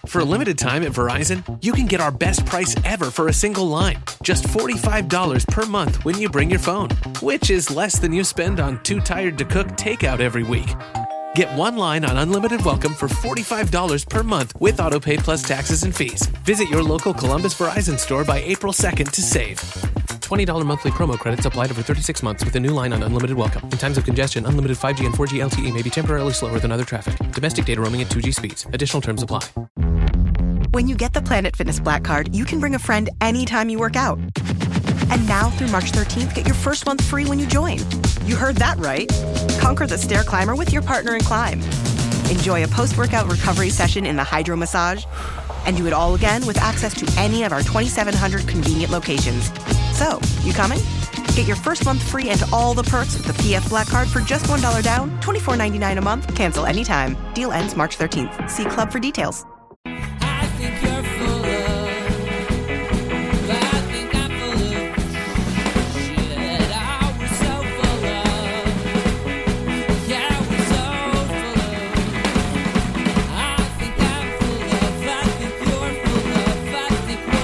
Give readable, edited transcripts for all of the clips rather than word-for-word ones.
For a limited time at Verizon, you can get our best price ever for a single line. Just $45 per month when you bring your phone, which is less than you spend on Too Tired to Cook takeout every week. Get one line on Unlimited Welcome for $45 per month with AutoPay plus taxes and fees. Visit your local Columbus Verizon store by April 2nd to save. $20 monthly promo credits applied over 36 months with a new line on Unlimited Welcome. In times of congestion, unlimited 5G and 4G LTE may be temporarily slower than other traffic. Domestic data roaming at 2G speeds. Additional terms apply. When you get the Planet Fitness Black Card, you can bring a friend anytime you work out. And now through March 13th, get your first month free when you join. You heard that right. Conquer the stair climber with your partner in climb. Enjoy a post-workout recovery session in the Hydro Massage. And do it all again with access to any of our 2,700 convenient locations. So, you coming? Get your first month free and all the perks with the PF Black Card for just $1 down, $24.99 a month. Cancel anytime. Deal ends March 13th. See Club for details. I think you're full of, but I think I'm full of shit. I was so full of, yeah, I was so full of. I think I'm full of, I think you're full of, I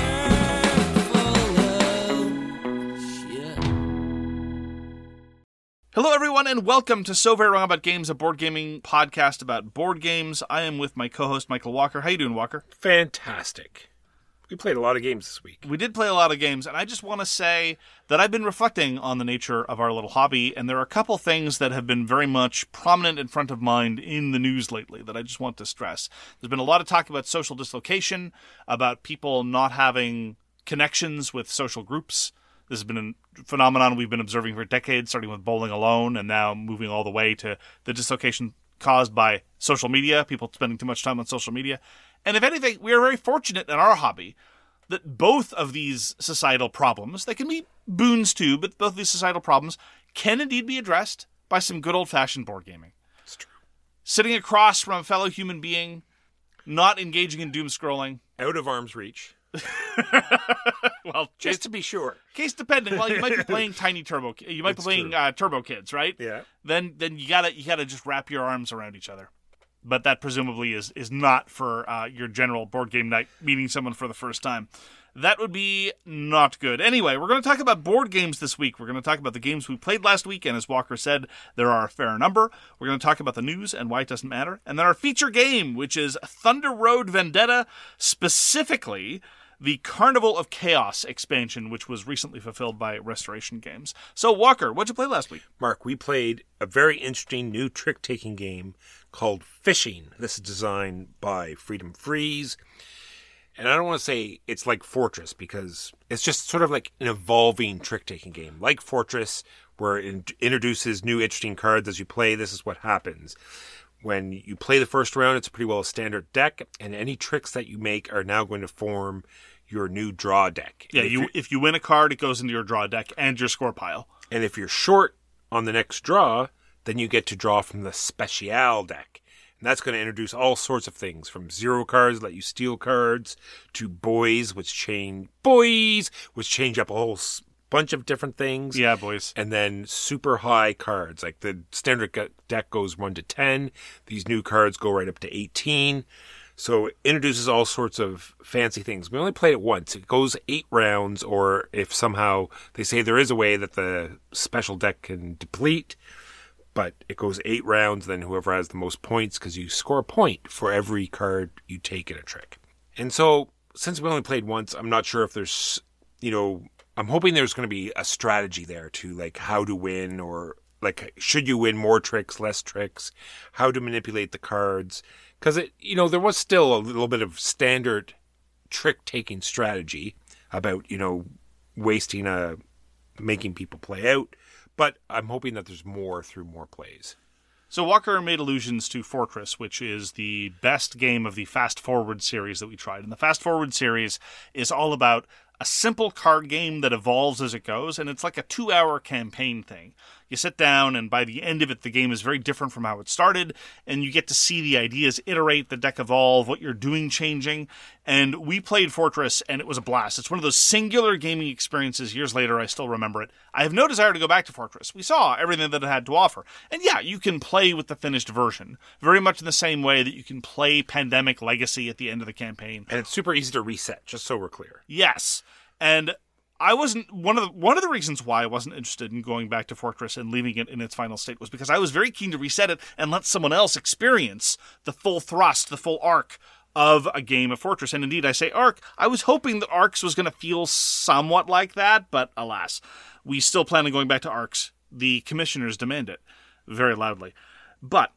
think we're full of shit. Hello, everyone, and welcome to So Very Wrong About Games, a board gaming podcast about board games. I am with my co-host, Michael Walker. How you doing, Walker? Fantastic. We played a lot of games this week. We did play a lot of games, and I just want to say that I've been reflecting on the nature of our little hobby, and there are a couple things that have been very much prominent in front of mind in the news lately that I just want to stress. There's been a lot of talk about social dislocation, about people not having connections with social groups. This has been a phenomenon we've been observing for decades, starting with Bowling Alone and now moving all the way to the dislocation caused by social media, people spending too much time on social media. And if anything, we are very fortunate in our hobby that both of these societal problems, they can be boons too, but both of these societal problems can indeed be addressed by some good old-fashioned board gaming. It's true. Sitting across from a fellow human being, not engaging in doom scrolling. Out of arm's reach. Well, Just to be sure. case dependent. Well, you might be playing Tiny Turbo. You might That's be playing Turbo Kids, right? Yeah. Then you gotta just wrap your arms around each other. But that presumably is not for your general board game night, meeting someone for the first time. That would be not good. Anyway, we're going to talk about board games this week. We're going to talk about the games we played last week, and as Walker said, there are a fair number. We're going to talk about the news and why it doesn't matter. And then our feature game, which is Thunder Road Vendetta, specifically the Carnival of Chaos expansion, which was recently fulfilled by Restoration Games. So, Walker, what'd you play last week? Mark, we played a very interesting new trick-taking game called Fishing. This is designed by Freedom Freeze. And I don't want to say it's like Fortress, because it's just sort of like an evolving trick-taking game. Like Fortress, where it introduces new interesting cards as you play. This is what happens. When you play the first round, it's pretty well a standard deck, and any tricks that you make are now going to form your new draw deck. Yeah, if you win a card, it goes into your draw deck and your score pile. And if you're short on the next draw, then you get to draw from the Special deck. And that's going to introduce all sorts of things, from zero cards, let you steal cards, to boys, which change up a whole bunch of different things. Yeah, boys. And then super high cards, like the standard deck goes 1 to 10. These new cards go right up to 18. So it introduces all sorts of fancy things. We only played it once. It goes 8 rounds, or if somehow they say there is a way that the special deck can deplete, but it goes 8 rounds, then whoever has the most points, because you score a point for every card you take in a trick. And so, since we only played once, I'm not sure if there's, I'm hoping there's going to be a strategy there to, like, how to win, or, like, should you win more tricks, less tricks, how to manipulate the cards. Because, there was still a little bit of standard trick-taking strategy about, making people play out. But I'm hoping that there's more through more plays. So Walker made allusions to Fortress, which is the best game of the Fast Forward series that we tried. And the Fast Forward series is all about a simple card game that evolves as it goes, and it's like a 2-hour campaign thing. You sit down, and by the end of it, the game is very different from how it started, and you get to see the ideas iterate, the deck evolve, what you're doing changing. And we played Fortress, and it was a blast. It's one of those singular gaming experiences. Years later, I still remember it. I have no desire to go back to Fortress. We saw everything that it had to offer. And yeah, you can play with the finished version, very much in the same way that you can play Pandemic Legacy at the end of the campaign. And it's super easy to reset, just so we're clear. Yes. And I wasn't one of the reasons why I wasn't interested in going back to Fortress and leaving it in its final state was because I was very keen to reset it and let someone else experience the full thrust, the full arc of a game of Fortress. And indeed, I say arc. I was hoping that Arcs was going to feel somewhat like that, but alas, we still plan on going back to Arcs. The commissioners demand it very loudly. But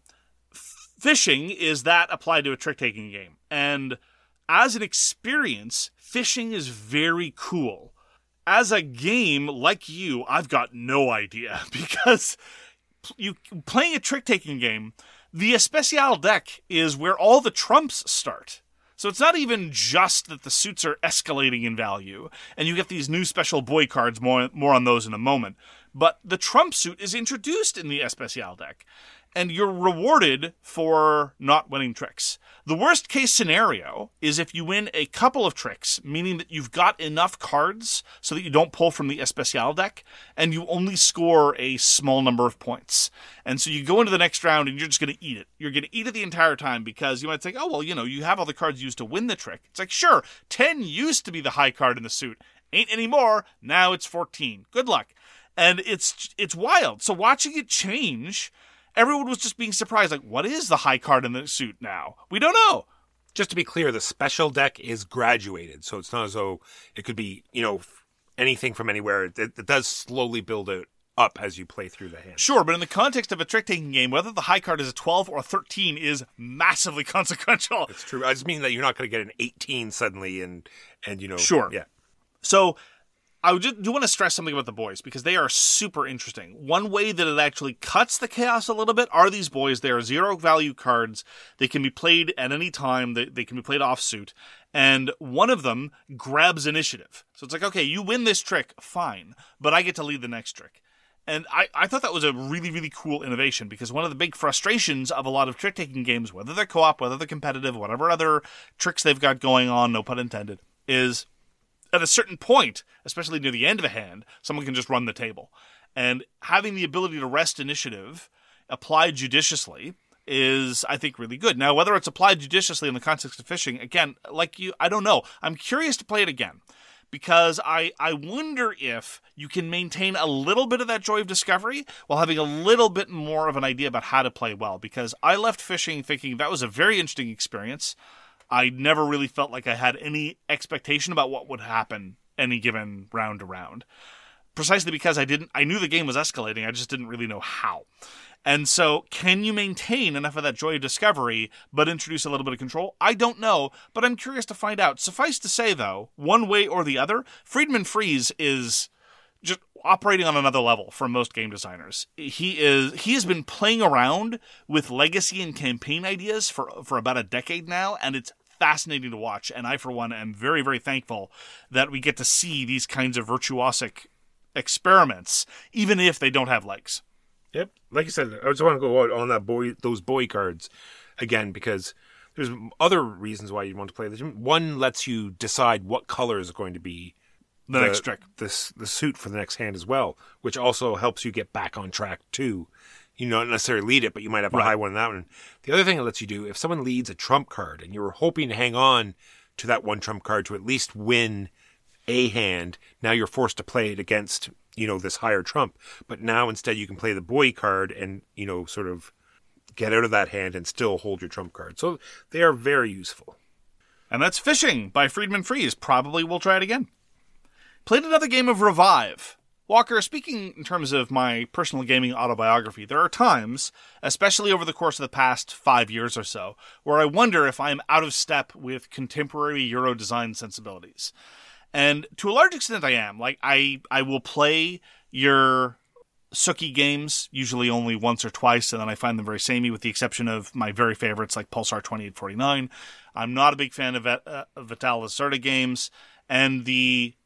fishing is that applied to a trick-taking game. And as an experience, fishing is very cool. As a game, like you, I've got no idea, because playing a trick-taking game, the Especial deck is where all the trumps start. So it's not even just that the suits are escalating in value, and you get these new special boy cards, more on those in a moment, but the trump suit is introduced in the Especial deck, and you're rewarded for not winning tricks. The worst case scenario is if you win a couple of tricks, meaning that you've got enough cards so that you don't pull from the Especial deck, and you only score a small number of points. And so you go into the next round and you're just going to eat it. You're going to eat it the entire time because you might think, oh, well, you have all the cards used to win the trick. It's like, sure, 10 used to be the high card in the suit. Ain't anymore. Now it's 14. Good luck. And it's wild. So watching it change, everyone was just being surprised, like, what is the high card in the suit now? We don't know. Just to be clear, the special deck is graduated, so it's not as though it could be, anything from anywhere. It does slowly build it up as you play through the hand. Sure, but in the context of a trick-taking game, whether the high card is a 12 or a 13 is massively consequential. It's true. I just mean that you're not going to get an 18 suddenly and Sure. Yeah. So I do want to stress something about the boys, because they are super interesting. One way that it actually cuts the chaos a little bit are these boys. They are zero value cards. They can be played at any time. They can be played offsuit. And one of them grabs initiative. So it's like, okay, you win this trick, fine, but I get to lead the next trick. And I thought that was a really, really cool innovation, because one of the big frustrations of a lot of trick-taking games, whether they're co-op, whether they're competitive, whatever other tricks they've got going on, no pun intended, is at a certain point, especially near the end of a hand, someone can just run the table. And having the ability to wrest initiative applied judiciously is, I think, really good. Now, whether it's applied judiciously in the context of fishing, again, like you, I don't know. I'm curious to play it again, because I wonder if you can maintain a little bit of that joy of discovery while having a little bit more of an idea about how to play well, because I left fishing thinking that was a very interesting experience. I never really felt like I had any expectation about what would happen any given round to round. Precisely because I knew the game was escalating, I just didn't really know how. And so, can you maintain enough of that joy of discovery, but introduce a little bit of control? I don't know, but I'm curious to find out. Suffice to say, though, one way or the other, Friedman Freeze is just operating on another level for most game designers. He has been playing around with legacy and campaign ideas for about a decade now, and it's fascinating to watch. And I, for one, am very, very thankful that we get to see these kinds of virtuosic experiments, even if they don't have legs. Yep. Like you said, I just want to go out on those boy cards again, because there's other reasons why you want to play this. One lets you decide what color is going to be the next trick, the suit for the next hand as well, which also helps you get back on track too. You not necessarily lead it, but you might have a high one in that one. The other thing it lets you do, if someone leads a trump card and you were hoping to hang on to that one trump card to at least win a hand, now you're forced to play it against, this higher trump. But now instead you can play the boy card and, sort of get out of that hand and still hold your trump card. So they are very useful. And that's Fishing by Friedman Freeze. Probably we'll try it again. Played another game of Revive. Walker, speaking in terms of my personal gaming autobiography, there are times, especially over the course of the past 5 years or so, where I wonder if I am out of step with contemporary Euro design sensibilities. And to a large extent I am. Like, I will play your Suki games, usually only once or twice, and then I find them very samey, with the exception of my very favorites like Pulsar 2849. I'm not a big fan of Vital Lacerda games, and the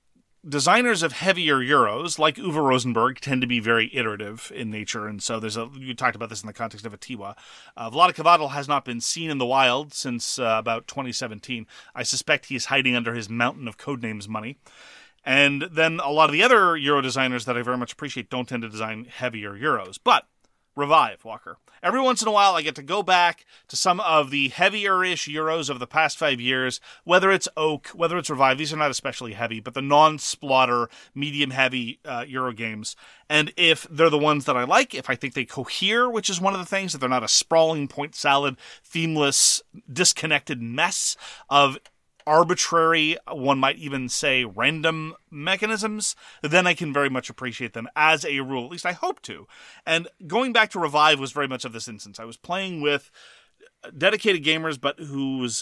designers of heavier Euros, like Uwe Rosenberg, tend to be very iterative in nature, and so you talked about this in the context of Atiwa. Vlaada Chvátil has not been seen in the wild since about 2017. I suspect he's hiding under his mountain of codenames money. And then a lot of the other Euro designers that I very much appreciate don't tend to design heavier Euros. But Revive, Walker. Every once in a while, I get to go back to some of the heavier-ish Euros of the past 5 years, whether it's Oak, whether it's Revive. These are not especially heavy, but the non-splotter, medium-heavy Euro games. And if they're the ones that I like, if I think they cohere, which is one of the things, that they're not a sprawling point salad, themeless, disconnected mess of arbitrary, one might even say random mechanisms, then I can very much appreciate them as a rule. At least I hope to. And going back to Revive was very much of this instance. I was playing with dedicated gamers, but whose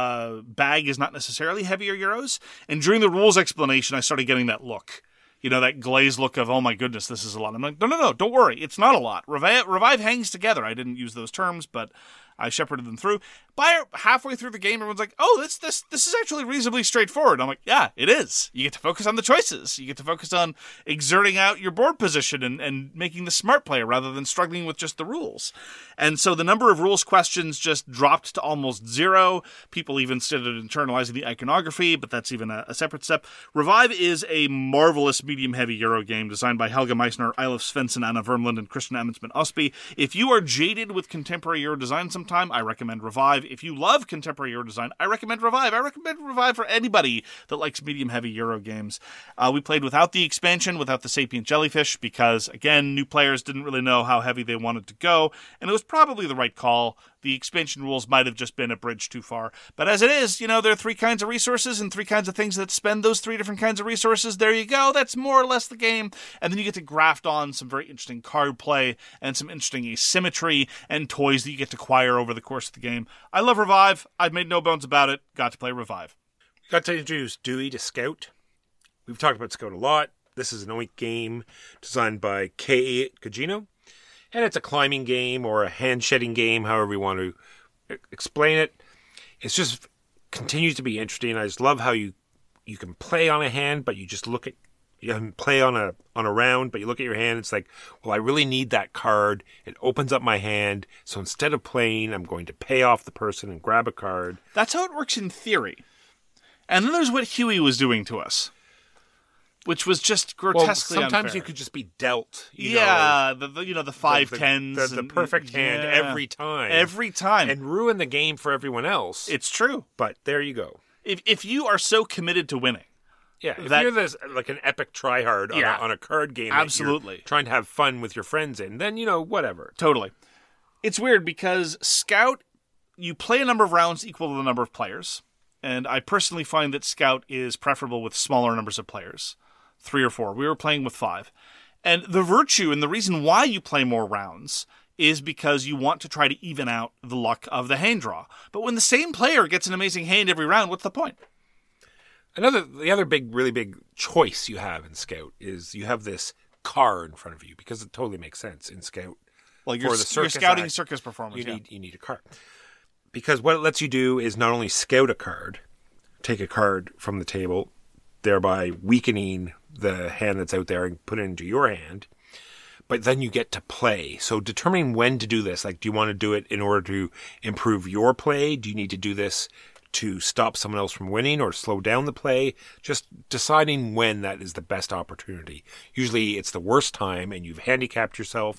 bag is not necessarily heavier Euros. And during the rules explanation, I started getting that look. You know, that glazed look of, oh my goodness, this is a lot. I'm like, no, don't worry. It's not a lot. Revive hangs together. I didn't use those terms, but I shepherded them through. By halfway through the game, everyone's like, oh, this is actually reasonably straightforward. I'm like, yeah, it is. You get to focus on the choices. You get to focus on exerting out your board position and making the smart play rather than struggling with just the rules. And so the number of rules questions just dropped to almost zero. People even started internalizing the iconography, but that's even a separate step. Revive is a marvelous medium-heavy Euro game designed by Helge Meissner, Eilif Svensson, Anna Vermland, and Christian Amundsen Osby. If you are jaded with contemporary Euro design sometime, I recommend Revive. If you love contemporary Euro design, I recommend Revive. I recommend Revive for anybody that likes medium-heavy Euro games. We played without the expansion, without the Sapient Jellyfish, because, again, new players didn't really know how heavy they wanted to go, and it was probably the right call. The expansion rules might have just been a bridge too far. But as it is, there are 3 kinds of resources and 3 kinds of things that spend those 3 different kinds of resources. There you go. That's more or less the game. And then you get to graft on some very interesting card play and some interesting asymmetry and toys that you get to acquire over the course of the game. I love Revive. I've made no bones about it. Got to play Revive. Got to introduce Dewey to Scout. We've talked about Scout a lot. This is an Oink game designed by K. Gugino. And it's a climbing game or a hand-shedding game, however you want to explain it. It's just continues to be interesting. I just love how you can play on a hand, but you just look at, you can play on a round, but you look at your hand, it's like, well, I really need that card. It opens up my hand. So instead of playing, I'm going to pay off the person and grab a card. That's how it works in theory. And then there's what Huey was doing to us, which was just grotesquely sometimes unfair. you could just be dealt. The 5-10s. The perfect hand every time. Every time. And ruin the game for everyone else. It's true. But there you go. If you are so committed to winning. Yeah, if you're this like an epic tryhard on a card game absolutely. That you're trying to have fun with your friends in, then, whatever. Totally. It's weird because Scout, you play a number of rounds equal to the number of players. And I personally find that Scout is preferable with smaller numbers of players. 3 or 4. We were playing with 5. And the virtue and the reason why you play more rounds is because you want to try to even out the luck of the hand draw. But when the same player gets an amazing hand every round, what's the point? The other really big choice you have in Scout is you have this car in front of you, because it totally makes sense in Scout. Well, you're scouting circus performance. You need a card. Because what it lets you do is not only scout a card, take a card from the table, thereby weakening the hand that's out there and put it into your hand, but then you get to play. So determining when to do this, like, do you want to do it in order to improve your play? Do you need to do this to stop someone else from winning or slow down the play? Just deciding when that is the best opportunity. Usually it's the worst time and you've handicapped yourself.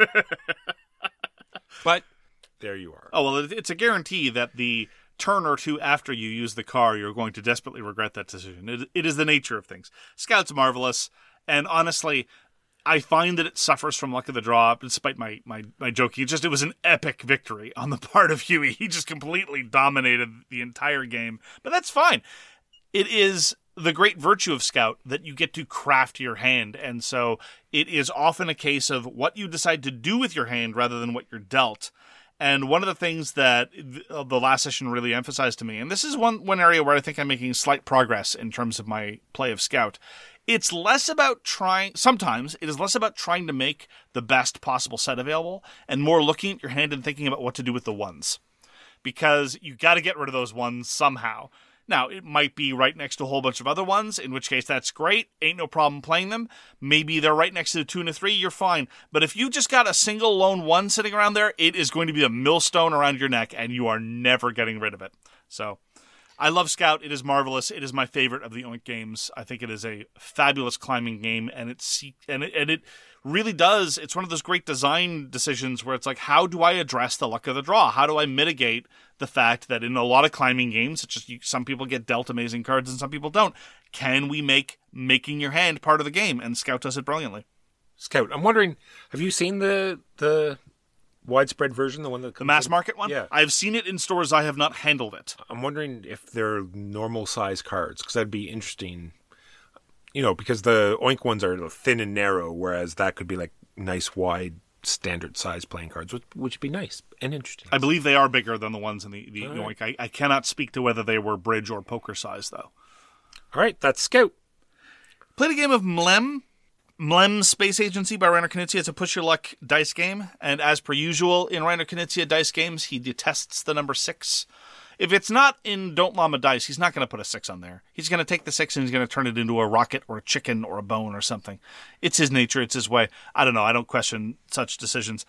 But there you are. Oh, well, it's a guarantee that the turn or two after you use the car, you're going to desperately regret that decision. It is the nature of things. Scout's marvelous, and honestly, I find that it suffers from luck of the draw, despite my joking. It was an epic victory on the part of Huey. He just completely dominated the entire game, but that's fine. It is the great virtue of Scout that you get to craft your hand, and so it is often a case of what you decide to do with your hand rather than what you're dealt. And one of the things that the last session really emphasized to me, and this is one area where I think I'm making slight progress in terms of my play of Scout, it's less about sometimes it is less about trying to make the best possible set available and more looking at your hand and thinking about what to do with the ones. Because you got to get rid of those ones somehow. Now, it might be right next to a whole bunch of other ones, in which case that's great. Ain't no problem playing them. Maybe they're right next to the 2 and the 3, you're fine. But if you just got a single lone 1 sitting around there, it is going to be a millstone around your neck, and you are never getting rid of it. So, I love Scout. It is marvelous. It is my favorite of the Oink games. I think it is a fabulous climbing game, and it really does. It's one of those great design decisions where it's like, how do I address the luck of the draw? How do I mitigate the fact that in a lot of climbing games, it's just some people get dealt amazing cards and some people don't? Can we make making your hand part of the game? And Scout does it brilliantly. Scout, I'm wondering, have you seen the widespread version, the one that The mass market one? Yeah. I've seen it in stores. I have not handled it. I'm wondering if they're normal size cards, because that'd be interesting. You know, because the Oink ones are thin and narrow, whereas that could be like nice, wide, standard size playing cards, which would be nice and interesting. I believe they are bigger than the ones in the All Yoink. I cannot speak to whether they were bridge or poker size, though. All right, that's Scout. Played a game of Mlem. Mlem's Space Agency by Reiner Knizia. It's a push your luck dice game, and as per usual in Reiner Knizia dice games, he detests the number 6. If it's not in Don't Llama Dice, he's not going to put a 6 on there. He's going to take the 6 and he's going to turn it into a rocket or a chicken or a bone or something. It's his nature. It's his way. I don't know. I don't question such decisions.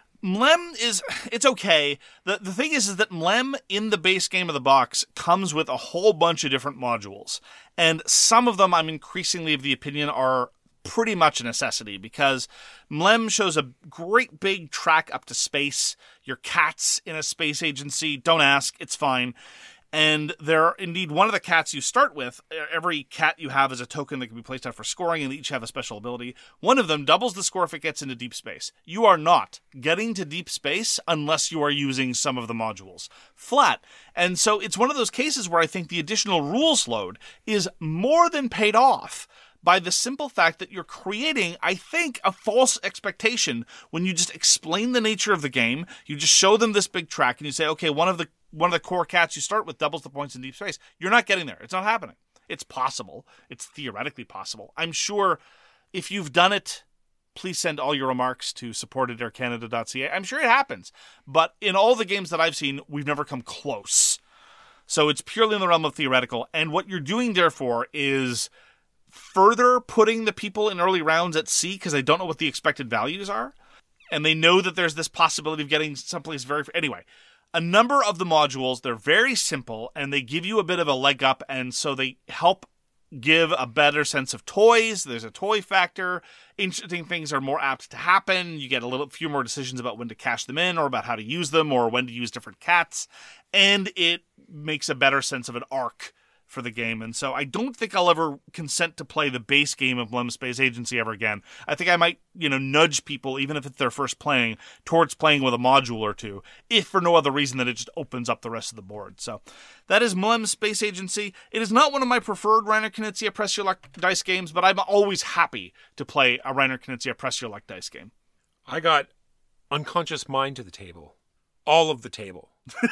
Mlem it's okay. The thing is that Mlem in the base game of the box comes with a whole bunch of different modules. And some of them I'm increasingly of the opinion are pretty much a necessity, because Mlem shows a great big track up to space. Your cat's in a space agency. Don't ask. It's fine. And there, indeed, one of the cats you start with, every cat you have is a token that can be placed out for scoring, and they each have a special ability. One of them doubles the score if it gets into deep space. You are not getting to deep space unless you are using some of the modules. Flat. And so it's one of those cases where I think the additional rules load is more than paid off by the simple fact that you're creating, I think, a false expectation when you just explain the nature of the game. You just show them this big track and you say, okay, one of the core cats you start with doubles the points in deep space. You're not getting there. It's not happening. It's possible. It's theoretically possible. I'm sure if you've done it, please send all your remarks to support@aircanada.ca. I'm sure it happens. But in all the games that I've seen, we've never come close. So it's purely in the realm of theoretical. And what you're doing, therefore, is further putting the people in early rounds at sea because they don't know what the expected values are. And they know that there's this possibility of getting someplace very... Anyway, a number of the modules, they're very simple, and they give you a bit of a leg up, and so they help give a better sense of toys. There's a toy factor. Interesting things are more apt to happen. You get a few more decisions about when to cash them in, or about how to use them, or when to use different cats. And it makes a better sense of an arc for the game. And so I don't think I'll ever consent to play the base game of Mlem Space Agency ever again. I think I might, nudge people, even if it's their first playing, towards playing with a module or two, if for no other reason than it just opens up the rest of the board. So that is Mlem Space Agency. It is not one of my preferred Reiner Knizia Press Your Luck dice games, but I'm always happy to play a Reiner Knizia Press Your Luck dice game. I got Unconscious Mind to the table. All of the table.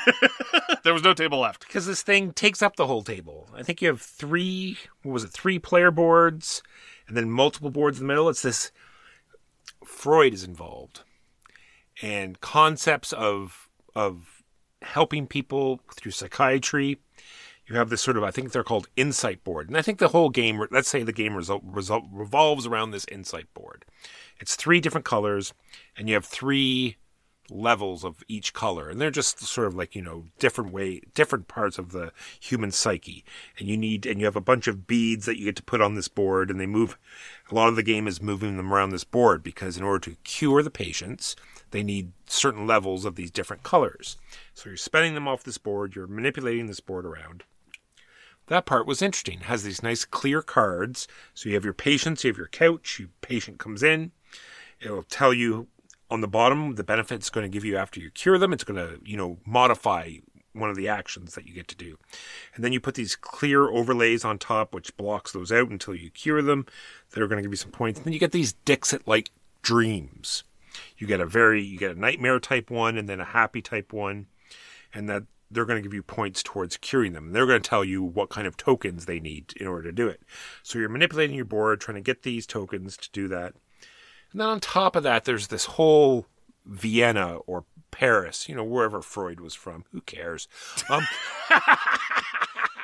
There was no table left. Because this thing takes up the whole table. I think you have 3 player boards, and then multiple boards in the middle. It's this, Freud is involved. And concepts of helping people through psychiatry. You have this sort of, I think they're called insight board. And I think the whole game, let's say the game revolves around this insight board. It's 3 different colors, and you have 3 levels of each color, and they're just sort of like, different parts of the human psyche, and you have a bunch of beads that you get to put on this board, and a lot of the game is moving them around this board, because in order to cure the patients, they need certain levels of these different colors. So you're spinning them off this board, you're manipulating this board around. That part was interesting. It has these nice clear cards. So you have your patients, you have your couch, your patient comes in, it'll tell you on the bottom the benefit it's going to give you after you cure them. It's going to, modify one of the actions that you get to do. And then you put these clear overlays on top, which blocks those out until you cure them. They're going to give you some points. And then you get these Dixit-like dreams. You get a nightmare type one, and then a happy type one. And that they're going to give you points towards curing them. And they're going to tell you what kind of tokens they need in order to do it. So you're manipulating your board, trying to get these tokens to do that. And then on top of that, there's this whole Vienna or Paris, wherever Freud was from. Who cares?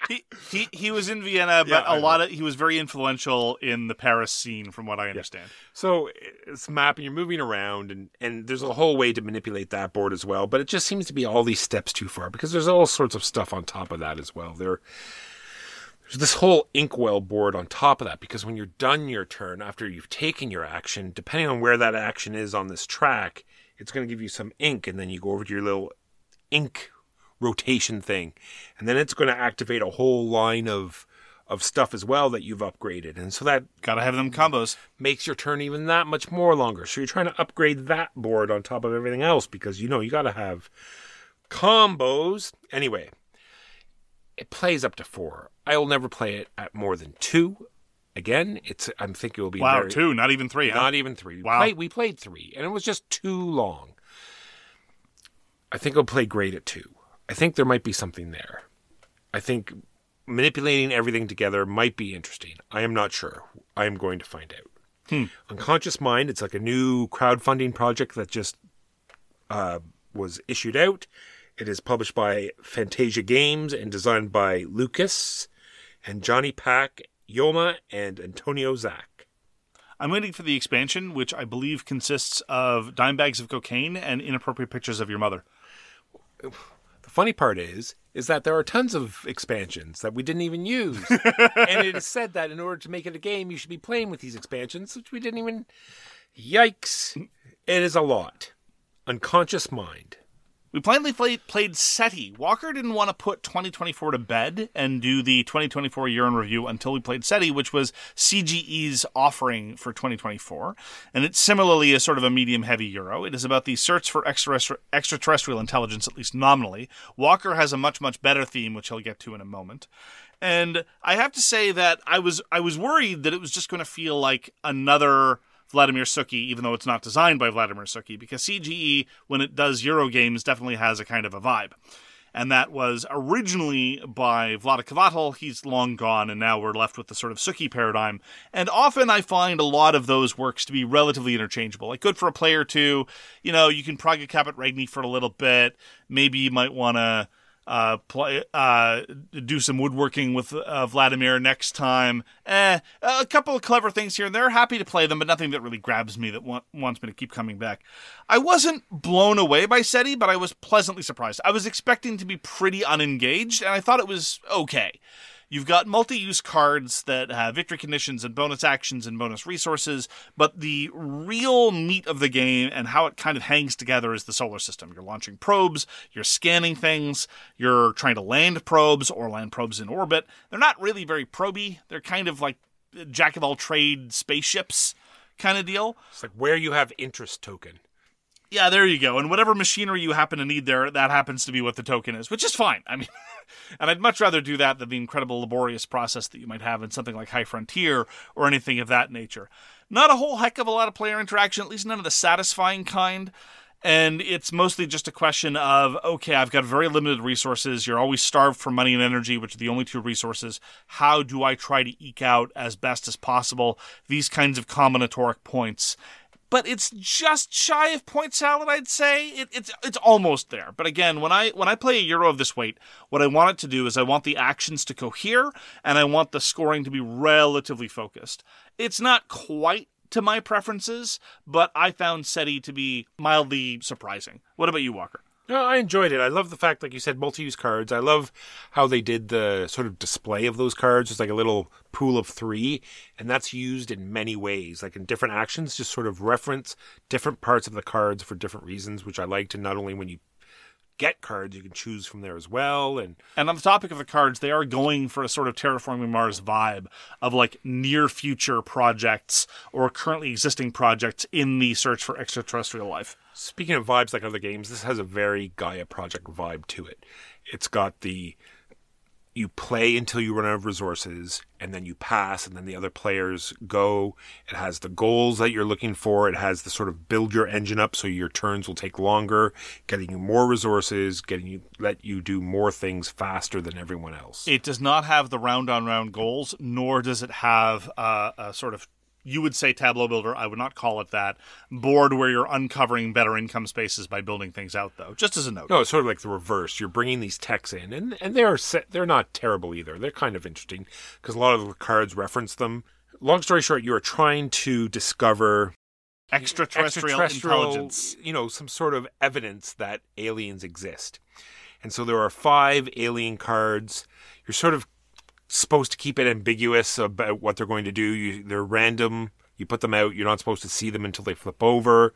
He was in Vienna, but Yeah, he was very influential in the Paris scene, from what I understand. So it's map, and you're moving around, and there's a whole way to manipulate that board as well. But it just seems to be all these steps too far because there's all sorts of stuff on top of that as well. There's this whole inkwell board on top of that because when you're done your turn, after you've taken your action, depending on where that action is on this track, it's going to give you some ink, and then you go over to your little ink rotation thing, and then it's going to activate a whole line of stuff as well that you've upgraded, and so that Gotta have them combos. makes your turn even that much more longer. So you're trying to upgrade that board on top of everything else because you got to have combos. Anyway, it plays up to 4. I will never play it at more than 2. Again, I'm thinking it will be Wow, very, 2, not even 3. Huh? not even 3. Wow. We played 3, and it was just too long. I think it'll play great at 2. I think there might be something there. I think manipulating everything together might be interesting. I am not sure. I am going to find out. Unconscious Mind, it's like a new crowdfunding project that just was issued out. It is published by Fantasia Games and designed by Lucas and Johnny Pack, Yoma, and Antonio Zach. I'm waiting for the expansion, which I believe consists of dime bags of cocaine and inappropriate pictures of your mother. The funny part is that there are tons of expansions that we didn't even use. And it is said that in order to make it a game, you should be playing with these expansions, which we didn't even... Yikes. It is a lot. Unconscious Mind. We finally played SETI. Walker didn't want to put 2024 to bed and do the 2024 year in review until we played SETI, which was CGE's offering for 2024. And it's similarly a sort of a medium-heavy Euro. It is about the search for extraterrestrial intelligence, at least nominally. Walker has a much, much better theme, which he'll get to in a moment. And I have to say that I was worried that it was just going to feel like another Vladimir Suki, even though it's not designed by Vladimir Suki, because CGE, when it does Euro games, definitely has a kind of a vibe. And that was originally by Vlaada Chvátil. He's long gone, and now we're left with the sort of Suki paradigm. And often I find a lot of those works to be relatively interchangeable. Like, good for a player to, you can Praga Caput Regni for a little bit. Maybe you might want to do some woodworking with Vladimir next time. A couple of clever things here and there. Happy to play them, but nothing that really grabs me that wants me to keep coming back. I wasn't blown away by SETI, but I was pleasantly surprised. I was expecting to be pretty unengaged, and I thought it was okay. You've got multi-use cards that have victory conditions and bonus actions and bonus resources, but the real meat of the game and how it kind of hangs together is the solar system. You're launching probes, you're scanning things, you're trying to land probes or land probes in orbit. They're not really very proby. They're kind of like jack-of-all-trade spaceships kind of deal. It's like where you have interest token. Yeah, there you go. And whatever machinery you happen to need there, that happens to be what the token is, which is fine. I mean, and I'd much rather do that than the incredible laborious process that you might have in something like High Frontier or anything of that nature. Not a whole heck of a lot of player interaction, at least none of the satisfying kind. And it's mostly just a question of, okay, I've got very limited resources. You're always starved for money and energy, which are the only two resources. How do I try to eke out as best as possible these kinds of combinatoric points? But it's just shy of point salad, I'd say. It's almost there. But again, when I play a Euro of this weight, what I want it to do is I want the actions to cohere, and I want the scoring to be relatively focused. It's not quite to my preferences, but I found SETI to be mildly surprising. What about you, Walker? No, I enjoyed it. I love the fact, like you said, multi-use cards. I love how they did the sort of display of those cards. It's like a little pool of 3, and that's used in many ways, like in different actions, just sort of reference different parts of the cards for different reasons, which I liked. And not only when you get cards, you can choose from there as well. And on the topic of the cards, they are going for a sort of Terraforming Mars vibe of like near future projects or currently existing projects in the search for extraterrestrial life. Speaking of vibes like other games, this has a very Gaia Project vibe to it. It's got you play until you run out of resources, and then you pass, and then the other players go. It has the goals that you're looking for. It has the sort of build your engine up so your turns will take longer, getting you more resources, let you do more things faster than everyone else. It does not have the round-on-round goals, nor does it have a sort of You would say tableau builder. I would not call it that. Board where you're uncovering better income spaces by building things out, though. Just as a note. No, it's sort of like the reverse. You're bringing these techs in, and they're not terrible either. They're kind of interesting because a lot of the cards reference them. Long story short, you are trying to discover Extraterrestrial intelligence. Some sort of evidence that aliens exist. And so there are 5 alien cards. You're sort of supposed to keep it ambiguous about what they're going to do. They're random. You put them out. You're not supposed to see them until they flip over.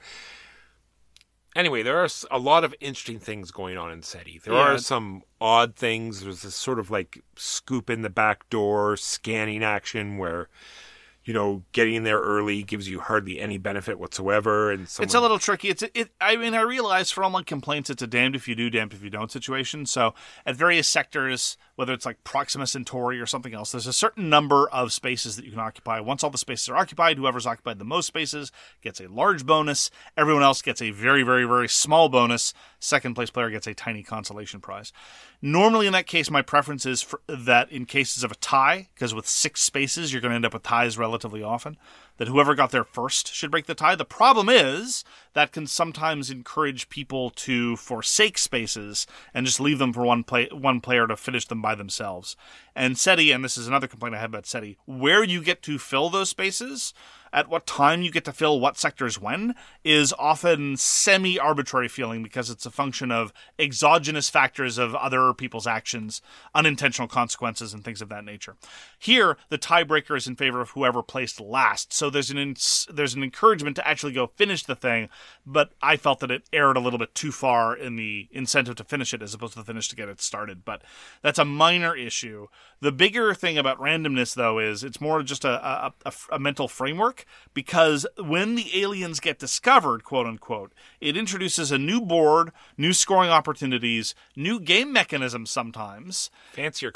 Anyway, there are a lot of interesting things going on in SETI. There are some odd things. There's this sort of like scoop in the back door scanning action where, getting in there early gives you hardly any benefit whatsoever. And it's a little tricky. I realize for all my complaints, it's a damned if you do, damned if you don't situation. So at various sectors, whether it's like Proxima Centauri or something else, there's a certain number of spaces that you can occupy. Once all the spaces are occupied, whoever's occupied the most spaces gets a large bonus. Everyone else gets a very, very, very small bonus. Second place player gets a tiny consolation prize. Normally, in that case, my preference is that in cases of a tie, because with 6 spaces, you're going to end up with ties relatively often, that whoever got there first should break the tie. The problem is that can sometimes encourage people to forsake spaces and just leave them for one player to finish them by themselves. And SETI, and this is another complaint I have about SETI, where you get to fill those spaces, at what time you get to fill what sectors when, is often semi-arbitrary feeling because it's a function of exogenous factors of other people's actions, unintentional consequences, and things of that nature. Here, the tiebreaker is in favor of whoever placed last, so there's an encouragement to actually go finish the thing, but I felt that it erred a little bit too far in the incentive to finish it as opposed to the finish to get it started, but that's a minor issue. The bigger thing about randomness, though, is it's more just a mental framework, because when the aliens get discovered, quote-unquote, it introduces a new board, new scoring opportunities, new game mechanisms sometimes. Fancier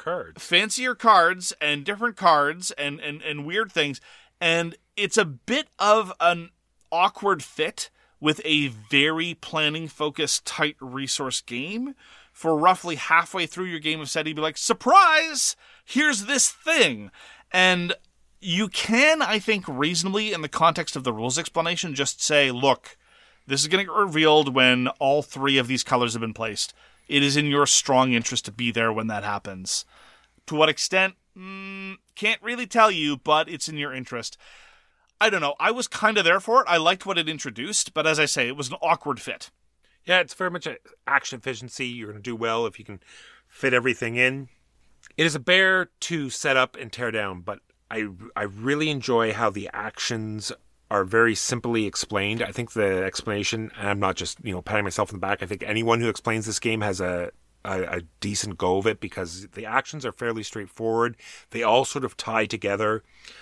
cards and different cards and weird things. And it's a bit of an awkward fit with a very planning-focused, tight resource game. For roughly halfway through your game of SETI, be like, surprise! Here's this thing! And you can, I think, reasonably, in the context of the rules explanation, just say, look, this is going to get revealed when all 3 of these colors have been placed. It is in your strong interest to be there when that happens. To what extent? Can't really tell you, but it's in your interest. I don't know. I was kind of there for it. I liked what it introduced, but as I say, it was an awkward fit. Yeah, it's very much action efficiency. You're going to do well if you can fit everything in. It is a bear to set up and tear down, but I really enjoy how the actions are very simply explained. I think the explanation, and I'm not just patting myself on the back, I think anyone who explains this game has a decent go of it because the actions are fairly straightforward. They all sort of tie together.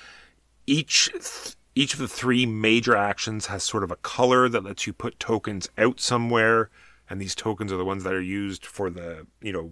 Each of the 3 major actions has sort of a color that lets you put tokens out somewhere, and these tokens are the ones that are used for the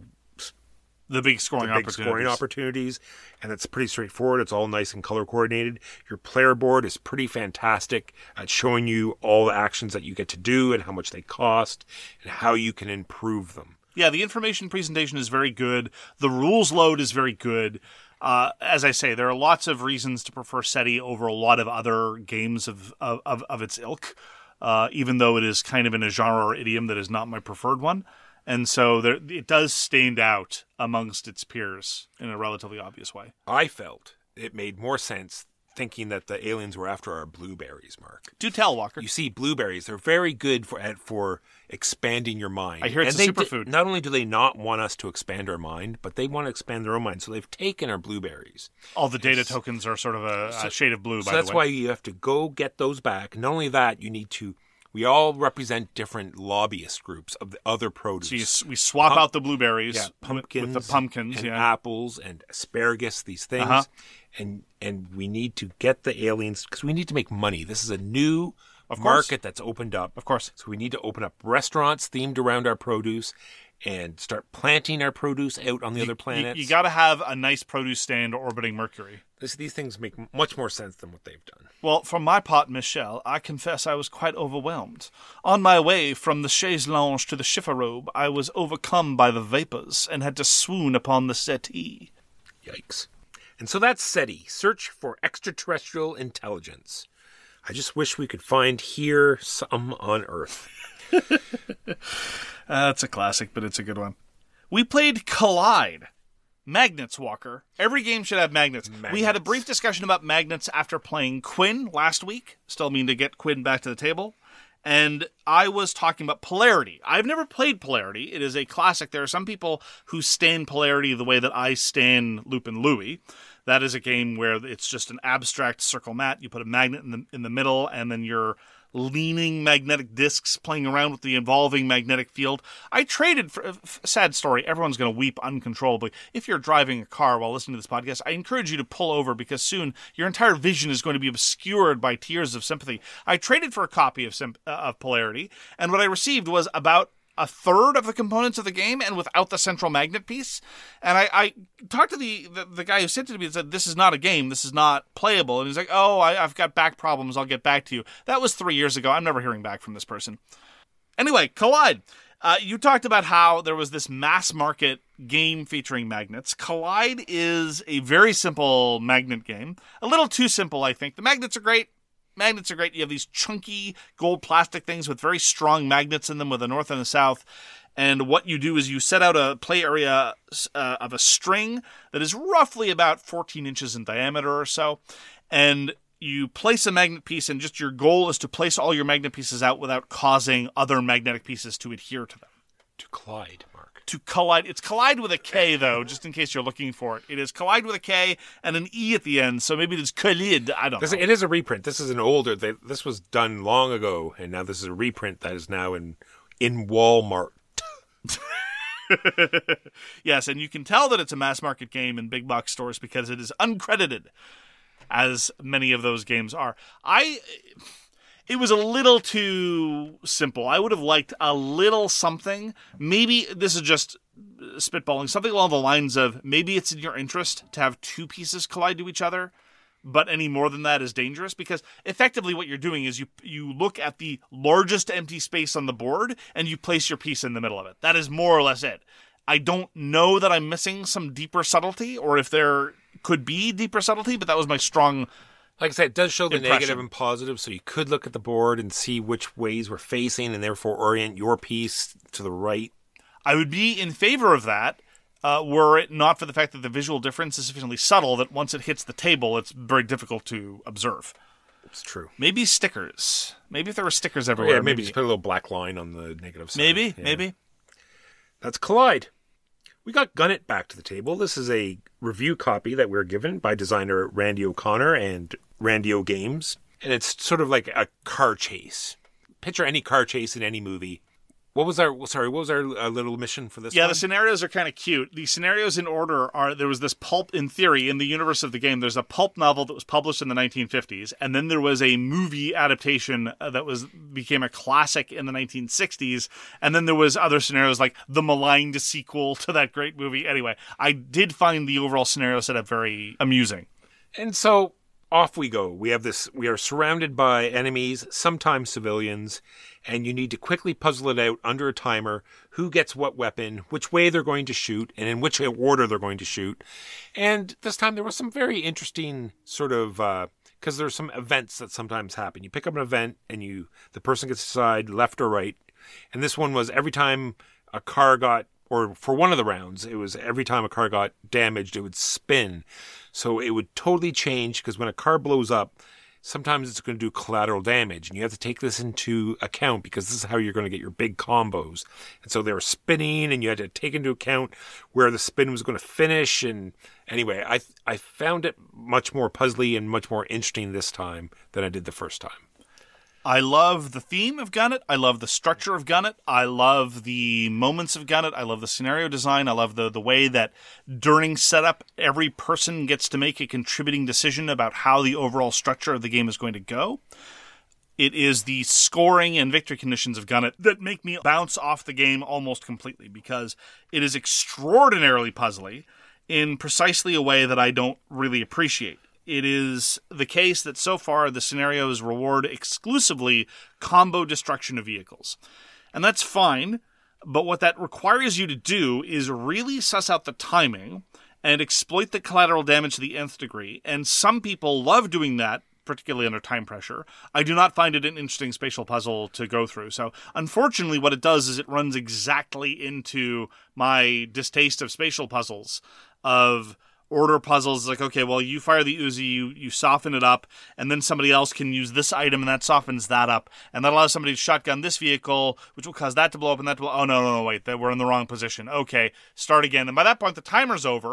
big scoring opportunities, and it's pretty straightforward. It's all nice and color coordinated. Your player board is pretty fantastic at showing you all the actions that you get to do and how much they cost and how you can improve them. Yeah, the information presentation is very good. The rules load is very good. As I say, there are lots of reasons to prefer SETI over a lot of other games of its ilk, even though it is kind of in a genre or idiom that is not my preferred one. And so it does stand out amongst its peers in a relatively obvious way. I felt it made more sense thinking that the aliens were after our blueberries, Mark. Do tell, Walker. You see, blueberries, they're very good for expanding your mind. I hear it's a superfood. Not only do they not want us to expand our mind, but they want to expand their own mind. So they've taken our blueberries. All the data tokens are sort of a shade of blue, by the way. So that's why you have to go get those back. Not only that, you need to... We all represent different lobbyist groups of the other produce. So we swap out the blueberries pumpkins, with the pumpkins, and apples and asparagus, these things. Uh-huh. And we need to get the aliens because we need to make money. This is a new market that's opened up. Of course. So we need to open up restaurants themed around our produce and start planting our produce out on the other planets. You got to have a nice produce stand orbiting Mercury. These things make much more sense than what they've done. Well, for my part, Michelle, I confess I was quite overwhelmed. On my way from the chaise lounge to the chifforobe, I was overcome by the vapors and had to swoon upon the settee. Yikes. And so that's SETI, Search for Extraterrestrial Intelligence. I just wish we could find here some on Earth. That's a classic, but it's a good one. We played Collide. Magnets, Walker. Every game should have magnets. We had a brief discussion about magnets after playing Quinn last week. Still mean to get Quinn back to the table. And I was talking about Polarity. I've never played Polarity. It is a classic. There are some people who stan Polarity the way that I stan Lupin Louie. That is a game where it's just an abstract circle mat. You put a magnet in the middle, and then you're leaning magnetic discs playing around with the evolving magnetic field. I traded for sad story. Everyone's going to weep uncontrollably. If you're driving a car while listening to this podcast, I encourage you to pull over because soon your entire vision is going to be obscured by tears of sympathy. I traded for a copy of Polarity, and what I received was about a third of the components of the game and without the central magnet piece. And I talked to the guy who sent it to me and said, this is not a game. This is not playable. And he's like, oh, I've got back problems. I'll get back to you. That was 3 years ago. I'm never hearing back from this person. Anyway, Collide. You talked about how there was this mass market game featuring magnets. Collide is a very simple magnet game. A little too simple, I think. The magnets are great. Magnets are great. You have these chunky gold plastic things with very strong magnets in them with a north and a south. And what you do is you set out a play area of a string that is roughly about 14 inches in diameter or so. And you place a magnet piece, and just your goal is to place all your magnet pieces out without causing other magnetic pieces to adhere to them. To collide, Mark. To collide. It's Collide with a K, though, just in case you're looking for it. It is Collide with a K and an E at the end, so maybe it's Collide. I don't know. It is a reprint. This is an older... This was done long ago, and now this is a reprint that is now in Walmart. Yes, and you can tell that it's a mass market game in big box stores because it is uncredited, as many of those games are. It was a little too simple. I would have liked a little something. Maybe this is just spitballing. Something along the lines of maybe it's in your interest to have two pieces collide to each other, but any more than that is dangerous because effectively what you're doing is you look at the largest empty space on the board and you place your piece in the middle of it. That is more or less it. I don't know that I'm missing some deeper subtlety or if there could be deeper subtlety, but that was my strong... Like I said, it does show the impression. negative and positive, so you could look at the board and see which ways we're facing and therefore orient your piece to the right. I would be in favor of that were it not for the fact that the visual difference is sufficiently subtle that once it hits the table, it's very difficult to observe. It's true. Maybe stickers. Maybe if there were stickers everywhere. Yeah, maybe just put a little black line on the negative side. Maybe. That's Collide. We got Gunit back to the table. This is a review copy that we were given by designer Randy O'Connor and Randio Games. And it's sort of like a car chase. Picture any car chase in any movie. What was our little mission for this one? Yeah, the scenarios are kind of cute. The scenarios in order are, there was this pulp, in theory, in the universe of the game, there's a pulp novel that was published in the 1950s, and then there was a movie adaptation that became a classic in the 1960s, and then there was other scenarios like the maligned sequel to that great movie. Anyway, I did find the overall scenario setup very amusing. And so off we go. We are surrounded by enemies, sometimes civilians, and you need to quickly puzzle it out under a timer, who gets what weapon, which way they're going to shoot, and in which order they're going to shoot. And this time there was some very interesting sort of, because there's some events that sometimes happen. You pick up an event, and the person gets to decide left or right. And this one was every time a car got, or for one of the rounds, it was every time a car got damaged, it would spin. So it would totally change, because when a car blows up, sometimes it's going to do collateral damage, and you have to take this into account because this is how you're going to get your big combos. And so they were spinning, and you had to take into account where the spin was going to finish. And anyway, I found it much more puzzly and much more interesting this time than I did the first time. I love the theme of Gunit. I love the structure of Gunit. I love the moments of Gunit. I love the scenario design. I love the way that during setup, every person gets to make a contributing decision about how the overall structure of the game is going to go. It is the scoring and victory conditions of Gunit that make me bounce off the game almost completely because it is extraordinarily puzzly in precisely a way that I don't really appreciate. It is the case that so far the scenarios reward exclusively combo destruction of vehicles. And that's fine, but what that requires you to do is really suss out the timing and exploit the collateral damage to the nth degree. And some people love doing that, particularly under time pressure. I do not find it an interesting spatial puzzle to go through. So unfortunately, what it does is it runs exactly into my distaste of spatial puzzles, of order puzzles. Like, okay, well, you fire the Uzi, you soften it up, and then somebody else can use this item, and that softens that up, and that allows somebody to shotgun this vehicle, which will cause that to blow up and that to blow. Oh, no, wait, we're in the wrong position. Okay, start again. And by that point, the timer's over,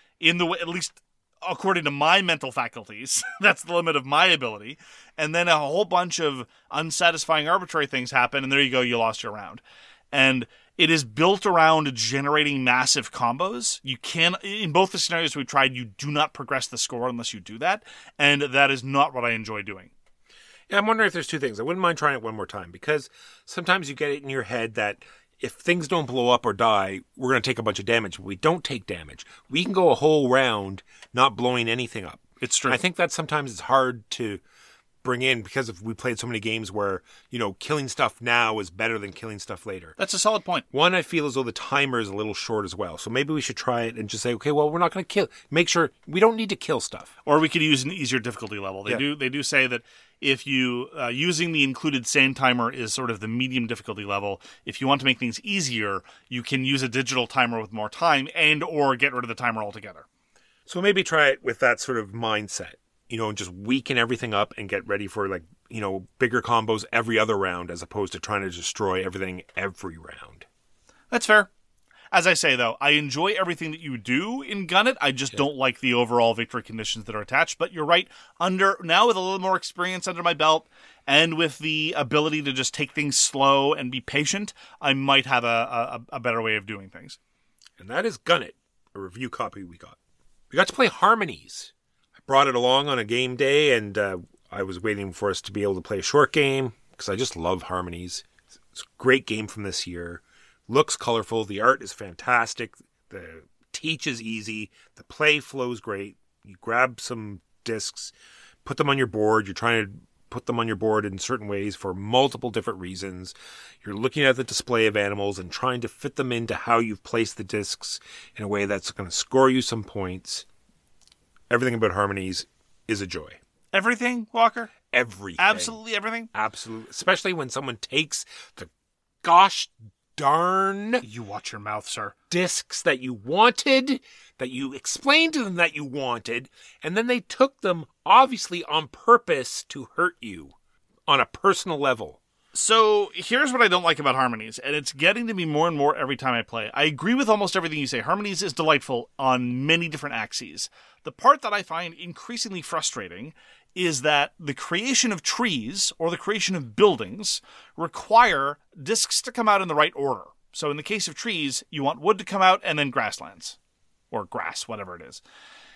at least according to my mental faculties. That's the limit of my ability. And then a whole bunch of unsatisfying arbitrary things happen, and there you go, you lost your round. And it is built around generating massive combos. You can, in both the scenarios we've tried, you do not progress the score unless you do that, and that is not what I enjoy doing. Yeah, I'm wondering if there's two things. I wouldn't mind trying it one more time, because sometimes you get it in your head that if things don't blow up or die, we're going to take a bunch of damage. We don't take damage. We can go a whole round not blowing anything up. It's true. I think that sometimes it's hard to bring in because we played so many games where, killing stuff now is better than killing stuff later. That's a solid point. One, I feel as though the timer is a little short as well. So maybe we should try it and just say, okay, well, we're not going to kill. Make sure we don't need to kill stuff. Or we could use an easier difficulty level. They do say that if you using the included sand timer is sort of the medium difficulty level. If you want to make things easier, you can use a digital timer with more time and or get rid of the timer altogether. So maybe try it with that sort of mindset. And just weaken everything up and get ready for bigger combos every other round as opposed to trying to destroy everything every round. That's fair. As I say, though, I enjoy everything that you do in Gun It. I just don't like the overall victory conditions that are attached. But you're right. Now with a little more experience under my belt and with the ability to just take things slow and be patient, I might have a better way of doing things. And that is Gun It, a review copy we got. We got to play Harmonies. Brought it along on a game day, and I was waiting for us to be able to play a short game because I just love Harmonies. It's a great game from this year. Looks colorful. The art is fantastic. The teach is easy. The play flows great. You grab some discs, put them on your board. You're trying to put them on your board in certain ways for multiple different reasons. You're looking at the display of animals and trying to fit them into how you've placed the discs in a way that's going to score you some points. Everything about Harmonies is a joy. Everything, Walker? Everything. Absolutely everything? Absolutely. Especially when someone takes the gosh darn... You watch your mouth, sir. ...discs that you wanted, that you explained to them that you wanted, and then they took them, obviously on purpose, to hurt you on a personal level. So here's what I don't like about Harmonies, and it's getting to me more and more every time I play. I agree with almost everything you say. Harmonies is delightful on many different axes. The part that I find increasingly frustrating is that the creation of trees or the creation of buildings require discs to come out in the right order. So in the case of trees, you want wood to come out and then grasslands. Or grass, whatever it is.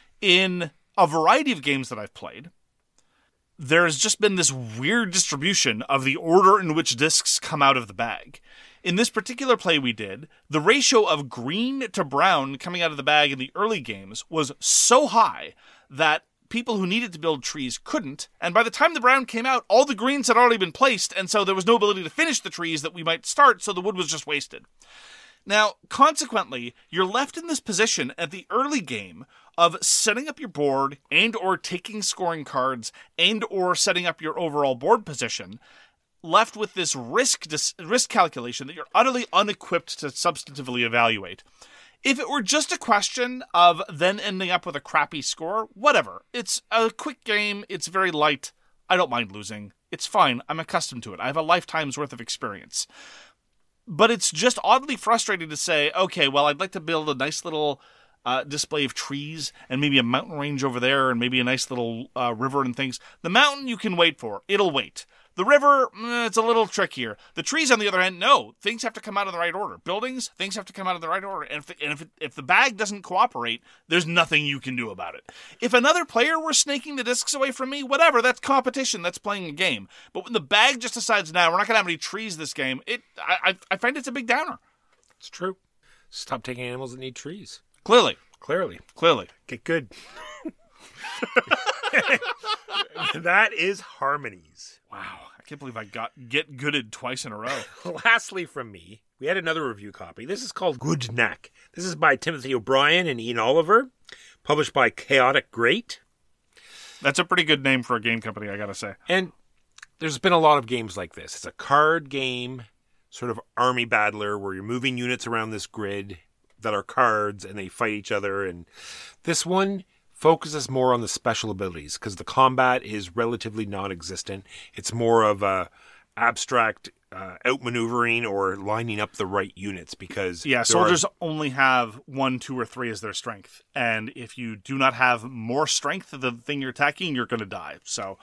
In a variety of games that I've played, there's just been this weird distribution of the order in which discs come out of the bag. In this particular play we did, the ratio of green to brown coming out of the bag in the early games was so high that people who needed to build trees couldn't, and by the time the brown came out, all the greens had already been placed, and so there was no ability to finish the trees that we might start, so the wood was just wasted. Now, consequently, you're left in this position at the early game of setting up your board and or taking scoring cards and or setting up your overall board position, left with this risk calculation that you're utterly unequipped to substantively evaluate. If it were just a question of then ending up with a crappy score, whatever. It's a quick game. It's very light. I don't mind losing. It's fine. I'm accustomed to it. I have a lifetime's worth of experience. But it's just oddly frustrating to say, okay, well, I'd like to build a nice little display of trees and maybe a mountain range over there and maybe a nice little river and things. The mountain you can wait for. It'll wait. The river, it's a little trickier. The trees, on the other hand, no. Things have to come out in the right order. Buildings, things have to come out in the right order. And if the bag doesn't cooperate, there's nothing you can do about it. If another player were snaking the discs away from me, whatever, that's competition. That's playing a game. But when the bag just decides, now we're not going to have any trees this game, I find it's a big downer. It's true. Stop taking animals that need trees. Clearly. Clearly. Clearly. Get good. That is Harmonies. Wow, I can't believe I get gooded twice in a row. Lastly from me, we had another review copy. This is called Good Knack. This is by Timothy O'Brien and Ian Oliver, published by Chaotic Great. That's a pretty good name for a game company, I gotta say. And there's been a lot of games like this. It's a card game, sort of army battler, where you're moving units around this grid that are cards, and they fight each other. And this one focuses more on the special abilities, because the combat is relatively non-existent. It's more of a abstract outmaneuvering or lining up the right units, because soldiers only have 1, 2, or 3 as their strength, and if you do not have more strength than the thing you're attacking, you're going to die. So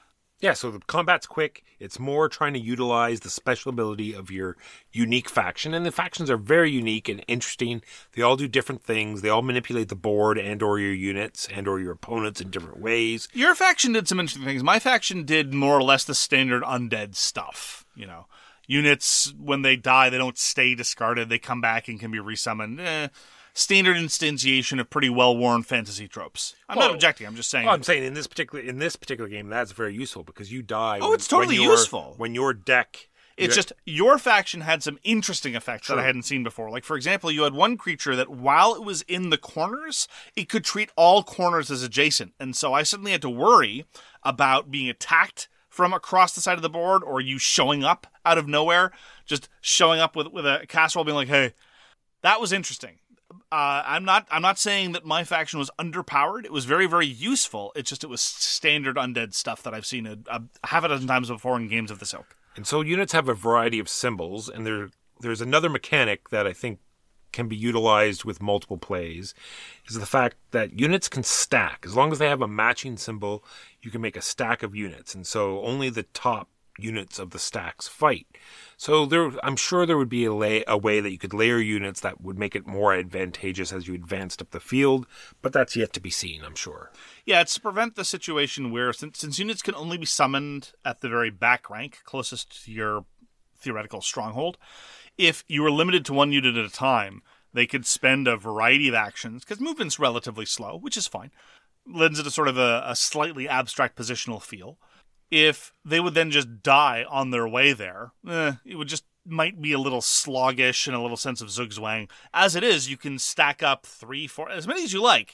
so the combat's quick. It's more trying to utilize the special ability of your unique faction, and the factions are very unique and interesting. They all do different things. They all manipulate the board and or your units and or your opponents in different ways. Your faction did some interesting things. My faction did more or less the standard undead stuff. You know, units, when they die, they don't stay discarded. They come back and can be resummoned. Standard instantiation of pretty well-worn fantasy tropes. I'm not objecting. I'm just saying. Well, I'm saying in this particular game, that's very useful, because you die. Oh, it's totally useful. When your deck. It's just your faction had some interesting effects that I hadn't seen before. Like, for example, you had one creature that while it was in the corners, it could treat all corners as adjacent. And so I suddenly had to worry about being attacked from across the side of the board, or you showing up out of nowhere, just showing up with a casserole being like, hey, that was interesting. I'm not saying that my faction was underpowered. It was very, very useful. It's just it was standard undead stuff that I've seen a half a dozen times before in games of this ilk. And so units have a variety of symbols, and there's another mechanic that I think can be utilized with multiple plays, is the fact that units can stack. As long as they have a matching symbol, you can make a stack of units, and so only the top units of the stacks fight. So I'm sure there would be a way that you could layer units that would make it more advantageous as you advanced up the field, but that's yet to be seen, I'm sure. Yeah, it's to prevent the situation where, since units can only be summoned at the very back rank, closest to your theoretical stronghold, if you were limited to one unit at a time, they could spend a variety of actions, because movement's relatively slow, which is fine. Lends it a sort of a slightly abstract positional feel. If they would then just die on their way there, it would just might be a little sluggish and a little sense of zugzwang. As it is, you can stack up 3, 4, as many as you like.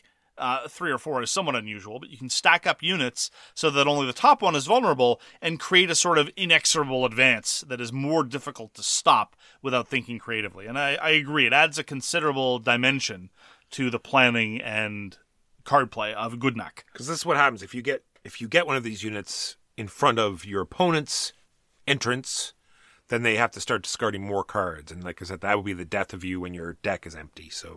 3 or 4 is somewhat unusual, but you can stack up units so that only the top one is vulnerable and create a sort of inexorable advance that is more difficult to stop without thinking creatively. And I agree, it adds a considerable dimension to the planning and card play of Good Knack. Because this is what happens if you get one of these units in front of your opponent's entrance, then they have to start discarding more cards. And like I said, that would be the death of you when your deck is empty. So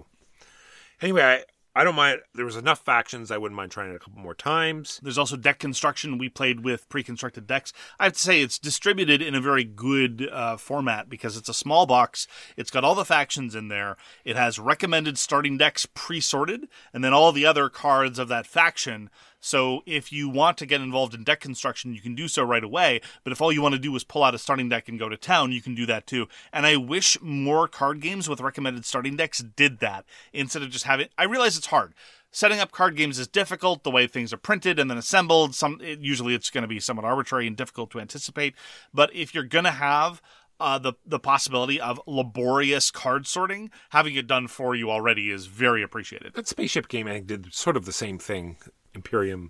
anyway, I don't mind. There was enough factions. I wouldn't mind trying it a couple more times. There's also deck construction. We played with pre-constructed decks. I have to say it's distributed in a very good format because it's a small box. It's got all the factions in there. It has recommended starting decks pre-sorted, and then all the other cards of that faction. So if you want to get involved in deck construction, you can do so right away. But if all you want to do is pull out a starting deck and go to town, you can do that too. And I wish more card games with recommended starting decks did that instead of just having... I realize it's hard. Setting up card games is difficult, the way things are printed and then assembled. Usually it's going to be somewhat arbitrary and difficult to anticipate. But if you're going to have the possibility of laborious card sorting, having it done for you already is very appreciated. That Spaceship game, I think, did sort of the same thing. Imperium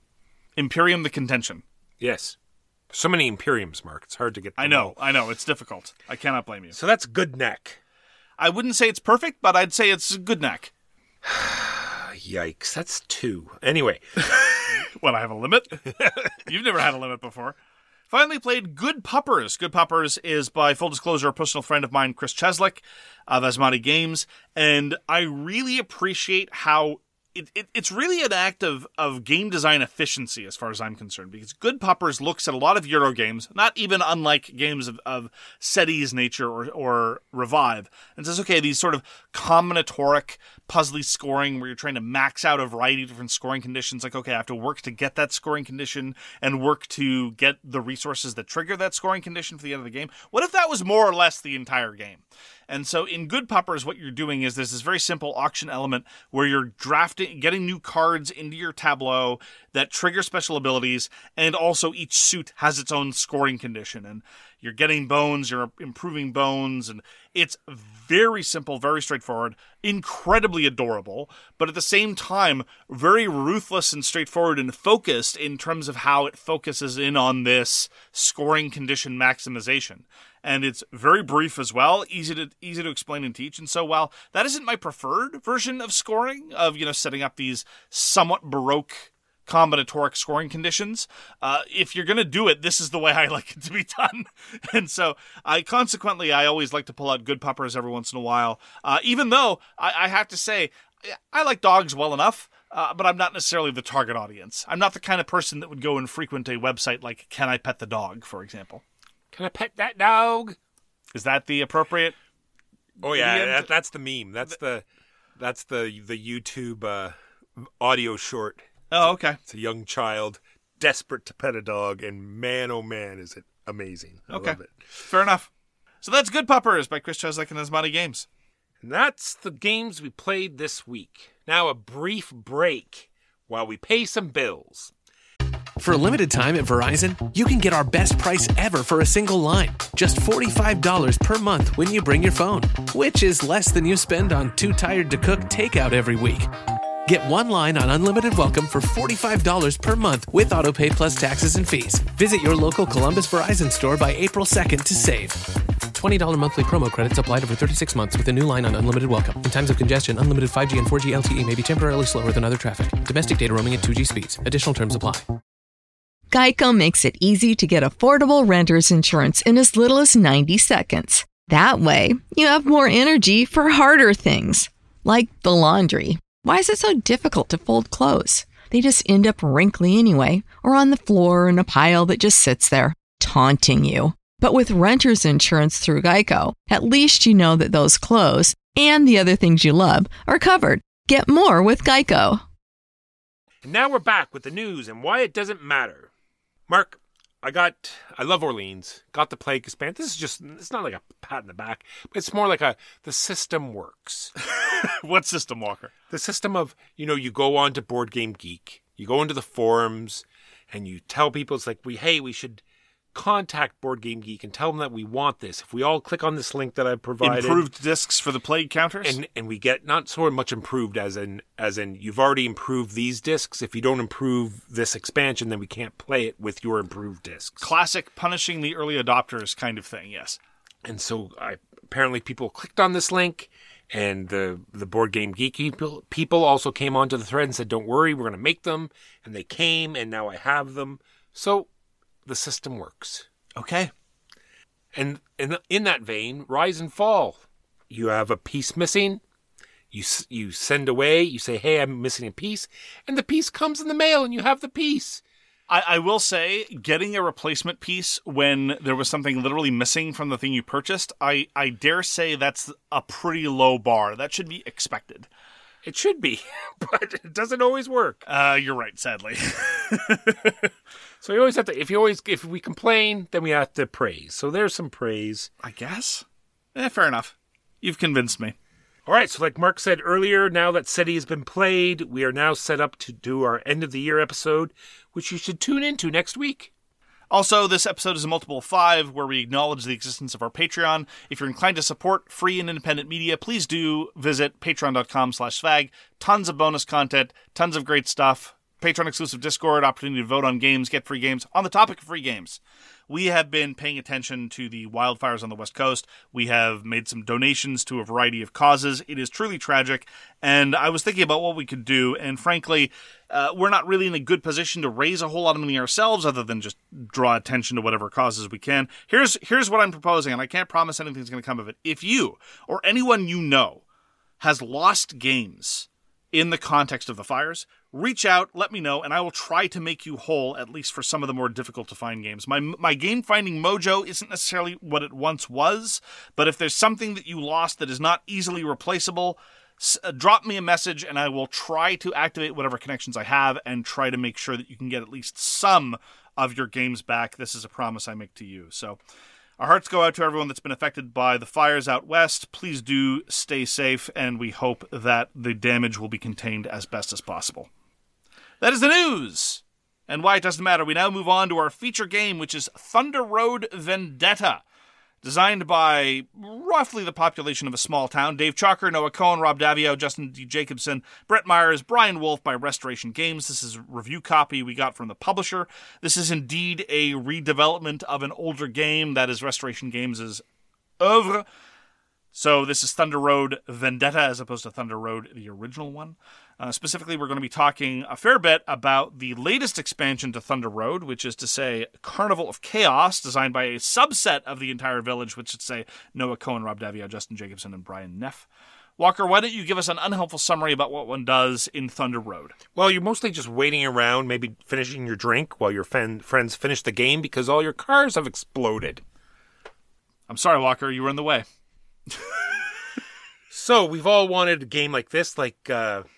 the Contention. Yes. So many Imperiums, Mark. It's hard to get them I know. all. It's difficult. I cannot blame you. So that's Good Knack. I wouldn't say it's perfect, but I'd say it's Good Knack. Yikes. That's 2. Anyway. What, I have a limit? You've never had a limit before. Finally played Good Puppers. Good Puppers is, by full disclosure, a personal friend of mine, Chris Cheslick of Asmati Games, and I really appreciate how it's really an act of game design efficiency as far as I'm concerned, because Good Puppers looks at a lot of Euro games, not even unlike games of SETI's nature or Revive, and says, okay, these sort of combinatoric, puzzly scoring where you're trying to max out a variety of different scoring conditions, like, okay, I have to work to get that scoring condition and work to get the resources that trigger that scoring condition for the end of the game. What if that was more or less the entire game? And so in Good Puppers, what you're doing is there's this very simple auction element where you're getting new cards into your tableau that trigger special abilities, and also each suit has its own scoring condition. And you're getting bones, you're improving bones, and it's very simple, very straightforward, incredibly adorable, but at the same time, very ruthless and straightforward and focused in terms of how it focuses in on this scoring condition maximization. And it's very brief as well, easy to explain and teach. And so while that isn't my preferred version of scoring, of, setting up these somewhat baroque combinatoric scoring conditions, if you're going to do it, this is the way I like it to be done. And so I always like to pull out Good Puppers every once in a while, even though I have to say I like dogs well enough, but I'm not necessarily the target audience. I'm not the kind of person that would go and frequent a website like Can I Pet the Dog, for example. Can I pet that dog? Is that the appropriate? Oh yeah, that's the meme. That's the YouTube audio short. Oh, okay. It's a young child desperate to pet a dog, and man, oh man, is it amazing. I love it. Fair enough. So that's Good Puppers by Chris Cheswick and Asmati Games. And that's the games we played this week. Now a brief break while we pay some bills. For a limited time at Verizon, you can get our best price ever for a single line. Just $45 per month when you bring your phone, which is less than you spend on Too Tired to Cook takeout every week. Get one line on Unlimited Welcome for $45 per month with AutoPay plus taxes and fees. Visit your local Columbus Verizon store by April 2nd to save. $20 monthly promo credits applied over 36 months with a new line on Unlimited Welcome. In times of congestion, unlimited 5G and 4G LTE may be temporarily slower than other traffic. Domestic data roaming at 2G speeds. Additional terms apply. Geico makes it easy to get affordable renter's insurance in as little as 90 seconds. That way, you have more energy for harder things, like the laundry. Why is it so difficult to fold clothes? They just end up wrinkly anyway, or on the floor in a pile that just sits there, taunting you. But with renter's insurance through Geico, at least you know that those clothes and the other things you love are covered. Get more with Geico. And now we're back with the news and why it doesn't matter. Mark, I love Orleans. Got to play Expand. This is just, it's not like a pat in the back, but it's more like the system works. What system, Walker? The system of, you go on to Board Game Geek, you go into the forums, and you tell people, it's like, we should contact Board Game Geek and tell them that we want this. If we all click on this link that I've provided, improved discs for the plague counters, and we get not so much improved as in you've already improved these discs. If you don't improve this expansion, then we can't play it with your improved discs. Classic punishing the early adopters kind of thing. Yes. And so apparently people clicked on this link, and the Board Game Geek people also came onto the thread and said, "Don't worry, we're going to make them." And they came, and now I have them. So the system works. Okay. And in that vein, Rise and Fall. You have a piece missing. You send away. You say, "Hey, I'm missing a piece," and the piece comes in the mail, and you have the piece. I will say, getting a replacement piece when there was something literally missing from the thing you purchased, I dare say that's a pretty low bar. That should be expected. It should be, but it doesn't always work. You're right, sadly. So you always have to, if we complain, then we have to praise. So there's some praise. I guess. Fair enough. You've convinced me. All right, so like Mark said earlier, now that City has been played, we are now set up to do our end of the year episode, which you should tune into next week. Also, this episode is a multiple of 5, where we acknowledge the existence of our Patreon. If you're inclined to support free and independent media, please do visit patreon.com/svag. Tons of bonus content, tons of great stuff. Patreon-exclusive Discord, opportunity to vote on games, get free games. On the topic of free games, we have been paying attention to the wildfires on the West Coast. We have made some donations to a variety of causes. It is truly tragic, and I was thinking about what we could do, and frankly, we're not really in a good position to raise a whole lot of money ourselves other than just draw attention to whatever causes we can. Here's what I'm proposing, and I can't promise anything's going to come of it. If you, or anyone you know, has lost games in the context of the fires, reach out, let me know, and I will try to make you whole, at least for some of the more difficult to find games. My game finding mojo isn't necessarily what it once was, but if there's something that you lost that is not easily replaceable, drop me a message and I will try to activate whatever connections I have and try to make sure that you can get at least some of your games back. This is a promise I make to you. So Our hearts go out to everyone that's been affected by the fires out west. Please do stay safe, and we hope that the damage will be contained as best as possible. That is the news! And why it doesn't matter. We now move on to our feature game, which is Thunder Road Vendetta. Designed by roughly the population of a small town. Dave Chalker, Noah Cohen, Rob Davio, Justin D. Jacobson, Brett Myers, Brian Wolf by Restoration Games. This is a review copy we got from the publisher. This is indeed a redevelopment of an older game that is Restoration Games' oeuvre. So this is Thunder Road Vendetta as opposed to Thunder Road, the original one. Specifically, we're going to be talking a fair bit about the latest expansion to Thunder Road, which is to say Carnival of Chaos, designed by a subset of the entire village, which is to say Noah Cohen, Rob Davio, Justin Jacobson, and Brian Neff. Walker, why don't you give us an unhelpful summary about what one does in Thunder Road? Well, you're mostly just waiting around, maybe finishing your drink while your friends finish the game because all your cars have exploded. I'm sorry, Walker, you were in the way. So, we've all wanted a game like this, like,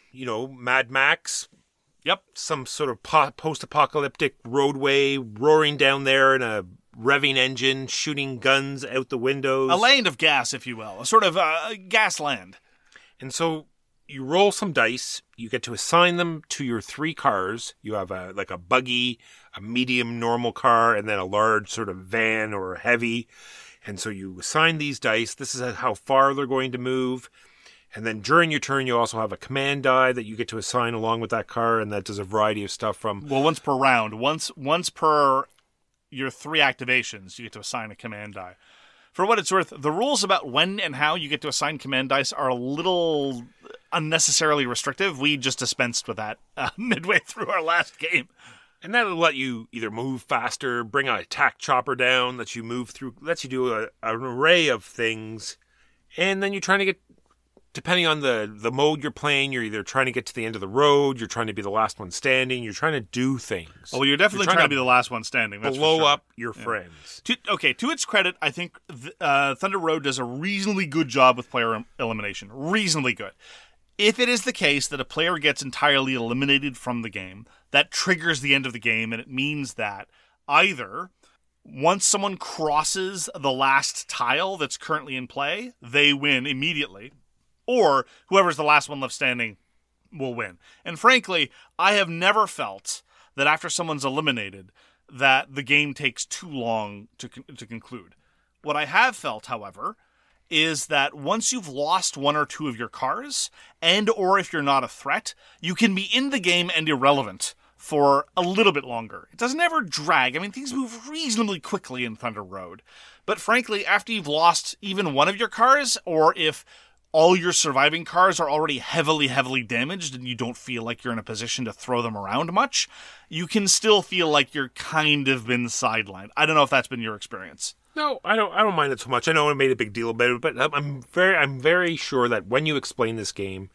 Mad Max. Yep. Some sort of post-apocalyptic roadway roaring down there in a revving engine, shooting guns out the windows. A land of gas, if you will. A sort of gas land. And so you roll some dice. You get to assign them to your 3 cars. You have a buggy, a medium normal car, and then a large sort of van or a heavy. And so you assign these dice. This is how far they're going to move. And then during your turn, you also have a command die that you get to assign along with that car, and that does a variety of stuff from... Well, once per round. Once per your 3 activations, you get to assign a command die. For what it's worth, the rules about when and how you get to assign command dice are a little unnecessarily restrictive. We just dispensed with that midway through our last game. And that'll let you either move faster, bring an attack chopper down, lets you move through, lets you do an array of things. And then you're trying to get, depending on the mode you're playing, you're either trying to get to the end of the road, you're trying to be the last one standing, you're trying to do things. Oh, well, you're definitely trying to be the last one standing. That's blow for sure. up your friends. To its credit, I think Thunder Road does a reasonably good job with player elimination. Reasonably good. If it is the case that a player gets entirely eliminated from the game, that triggers the end of the game, and it means that either once someone crosses the last tile that's currently in play, they win immediately, or whoever's the last one left standing will win. And frankly, I have never felt that after someone's eliminated that the game takes too long to conclude. What I have felt, however, is that once you've lost 1 or 2 of your cars, and or if you're not a threat, you can be in the game and irrelevant for a little bit longer. It doesn't ever drag. I mean, things move reasonably quickly in Thunder Road. But frankly, after you've lost even 1 of your cars, or if all your surviving cars are already heavily, heavily damaged and you don't feel like you're in a position to throw them around much, you can still feel like you're kind of been sidelined. I don't know if that's been your experience. No, I don't mind it so much. I know I made a big deal about it, but I'm very sure that when you explain this game,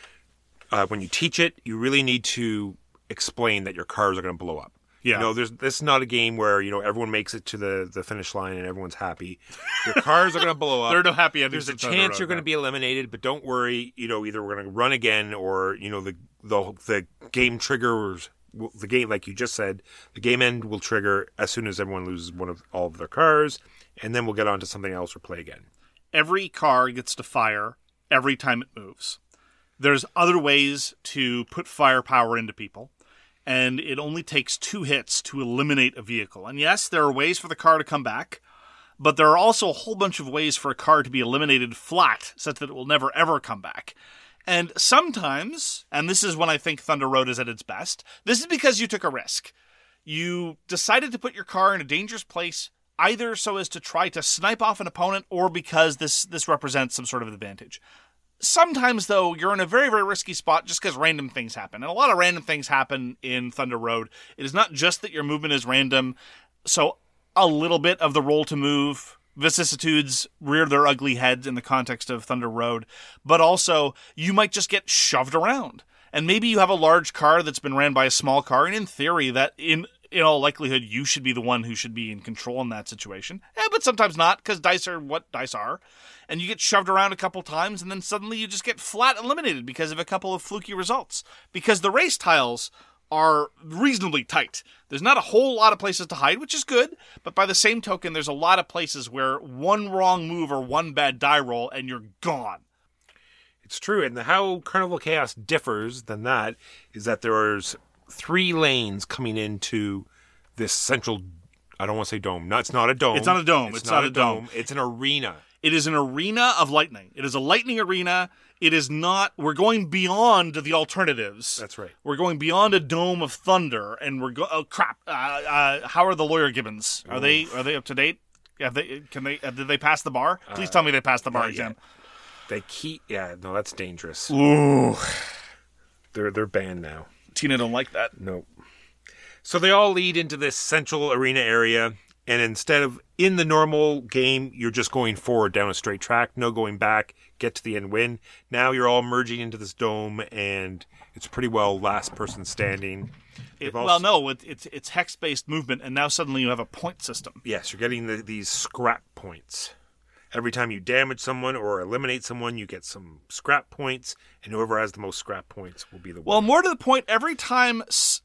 when you teach it, you really need to explain that your cars are going to blow up. Yeah. This is not a game where, everyone makes it to the finish line and everyone's happy. Your cars are going to blow up. There are no happy endings. There's a chance you're going to be eliminated, but don't worry. Either we're going to run again or, the game triggers. The game, like you just said, the game end will trigger as soon as everyone loses all of their cars, and then we'll get on to something else or play again. Every car gets to fire every time it moves. There's other ways to put firepower into people, and it only takes 2 hits to eliminate a vehicle. And yes, there are ways for the car to come back, but there are also a whole bunch of ways for a car to be eliminated flat, such that it will never ever come back. And sometimes, and this is when I think Thunder Road is at its best, this is because you took a risk. You decided to put your car in a dangerous place, either so as to try to snipe off an opponent or because this represents some sort of advantage. Sometimes, though, you're in a very, very risky spot just because random things happen. And a lot of random things happen in Thunder Road. It is not just that your movement is random, so a little bit of the roll to move vicissitudes rear their ugly heads in the context of Thunder Road, but also you might just get shoved around. And maybe you have a large car that's been ran by a small car, and in theory, that in all likelihood, you should be the one who should be in control in that situation. But sometimes not, because dice are what dice are. And you get shoved around a couple times, and then suddenly you just get flat eliminated because of a couple of fluky results. Because the race tiles are reasonably tight. There's not a whole lot of places to hide, which is good, but by the same token, there's a lot of places where one wrong move or one bad die roll and you're gone. It's true, and how Carnival Chaos differs than that is that there's 3 lanes coming into this central, I don't want to say dome. No, it's not a dome. It's not a dome. It's not a dome. It's an arena. It is an arena of lightning. It is a lightning arena. It is not, we're going beyond the alternatives. That's right. We're going beyond a dome of thunder, and oh crap, how are the Lawyer Gibbons? Are they up to date? Did they pass the bar? Please tell me they passed the bar exam. They keep, no, that's dangerous. Ooh. They're banned now. Tina don't like that. Nope. So they all lead into this central arena area, and instead of in the normal game, you're just going forward down a straight track, no going back, get to the end, win. Now you're all merging into this dome, and it's pretty well last person standing. It's hex-based movement, and now suddenly you have a point system. Yes, you're getting these scrap points. Every time you damage someone or eliminate someone, you get some scrap points, and whoever has the most scrap points will be the winner. Well, more to the point, every time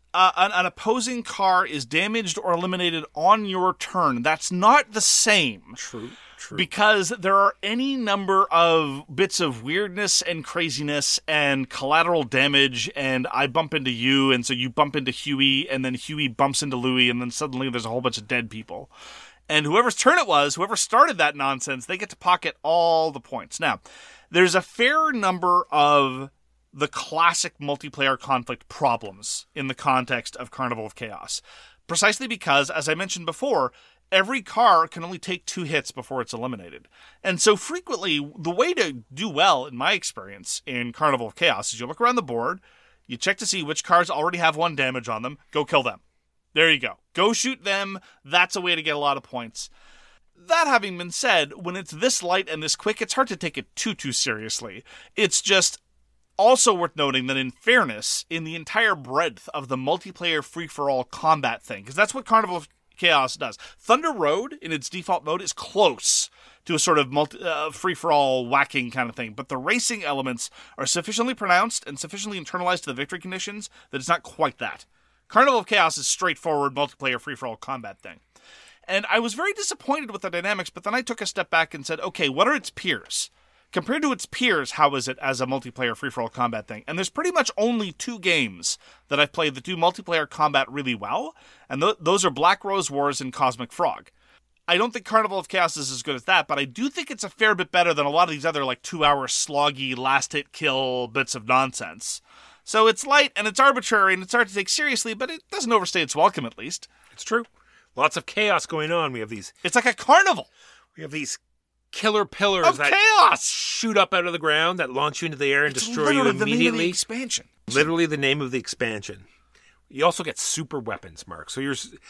an opposing car is damaged or eliminated on your turn, that's not the same. True. Because there are any number of bits of weirdness and craziness and collateral damage, and I bump into you, and so you bump into Huey, and then Huey bumps into Louie, and then suddenly there's a whole bunch of dead people. And whoever's turn it was, whoever started that nonsense, they get to pocket all the points. Now, there's a fair number of the classic multiplayer conflict problems in the context of Carnival of Chaos. Precisely because, as I mentioned before, every car can only take 2 hits before it's eliminated. And so frequently, the way to do well, in my experience, in Carnival of Chaos is you look around the board, you check to see which cars already have 1 damage on them, go kill them. There you go. Go shoot them. That's a way to get a lot of points. That having been said, when it's this light and this quick, it's hard to take it too seriously. It's just also worth noting that in fairness, in the entire breadth of the multiplayer free-for-all combat thing, because that's what Carnival of Chaos does. Thunder Road, in its default mode, is close to a sort of free-for-all whacking kind of thing, but the racing elements are sufficiently pronounced and sufficiently internalized to the victory conditions that it's not quite that. Carnival of Chaos is straightforward multiplayer free-for-all combat thing. And I was very disappointed with the dynamics, but then I took a step back and said, okay, what are its peers? Compared to its peers, how is it as a multiplayer free-for-all combat thing? And there's pretty much only 2 games that I've played that do multiplayer combat really well, and those are Black Rose Wars and Cosmic Frog. I don't think Carnival of Chaos is as good as that, but I do think it's a fair bit better than a lot of these other 2-hour sloggy last-hit kill bits of nonsense. So it's light, and it's arbitrary, and it's hard to take seriously, but it doesn't overstay its welcome, at least. It's true. Lots of chaos going on. We have these... It's like a carnival. We have these killer pillars of that chaos shoot up out of the ground, that launch you into the air and destroy you immediately. The name of the expansion. Literally the name of the expansion. You also get super weapons, Mark. So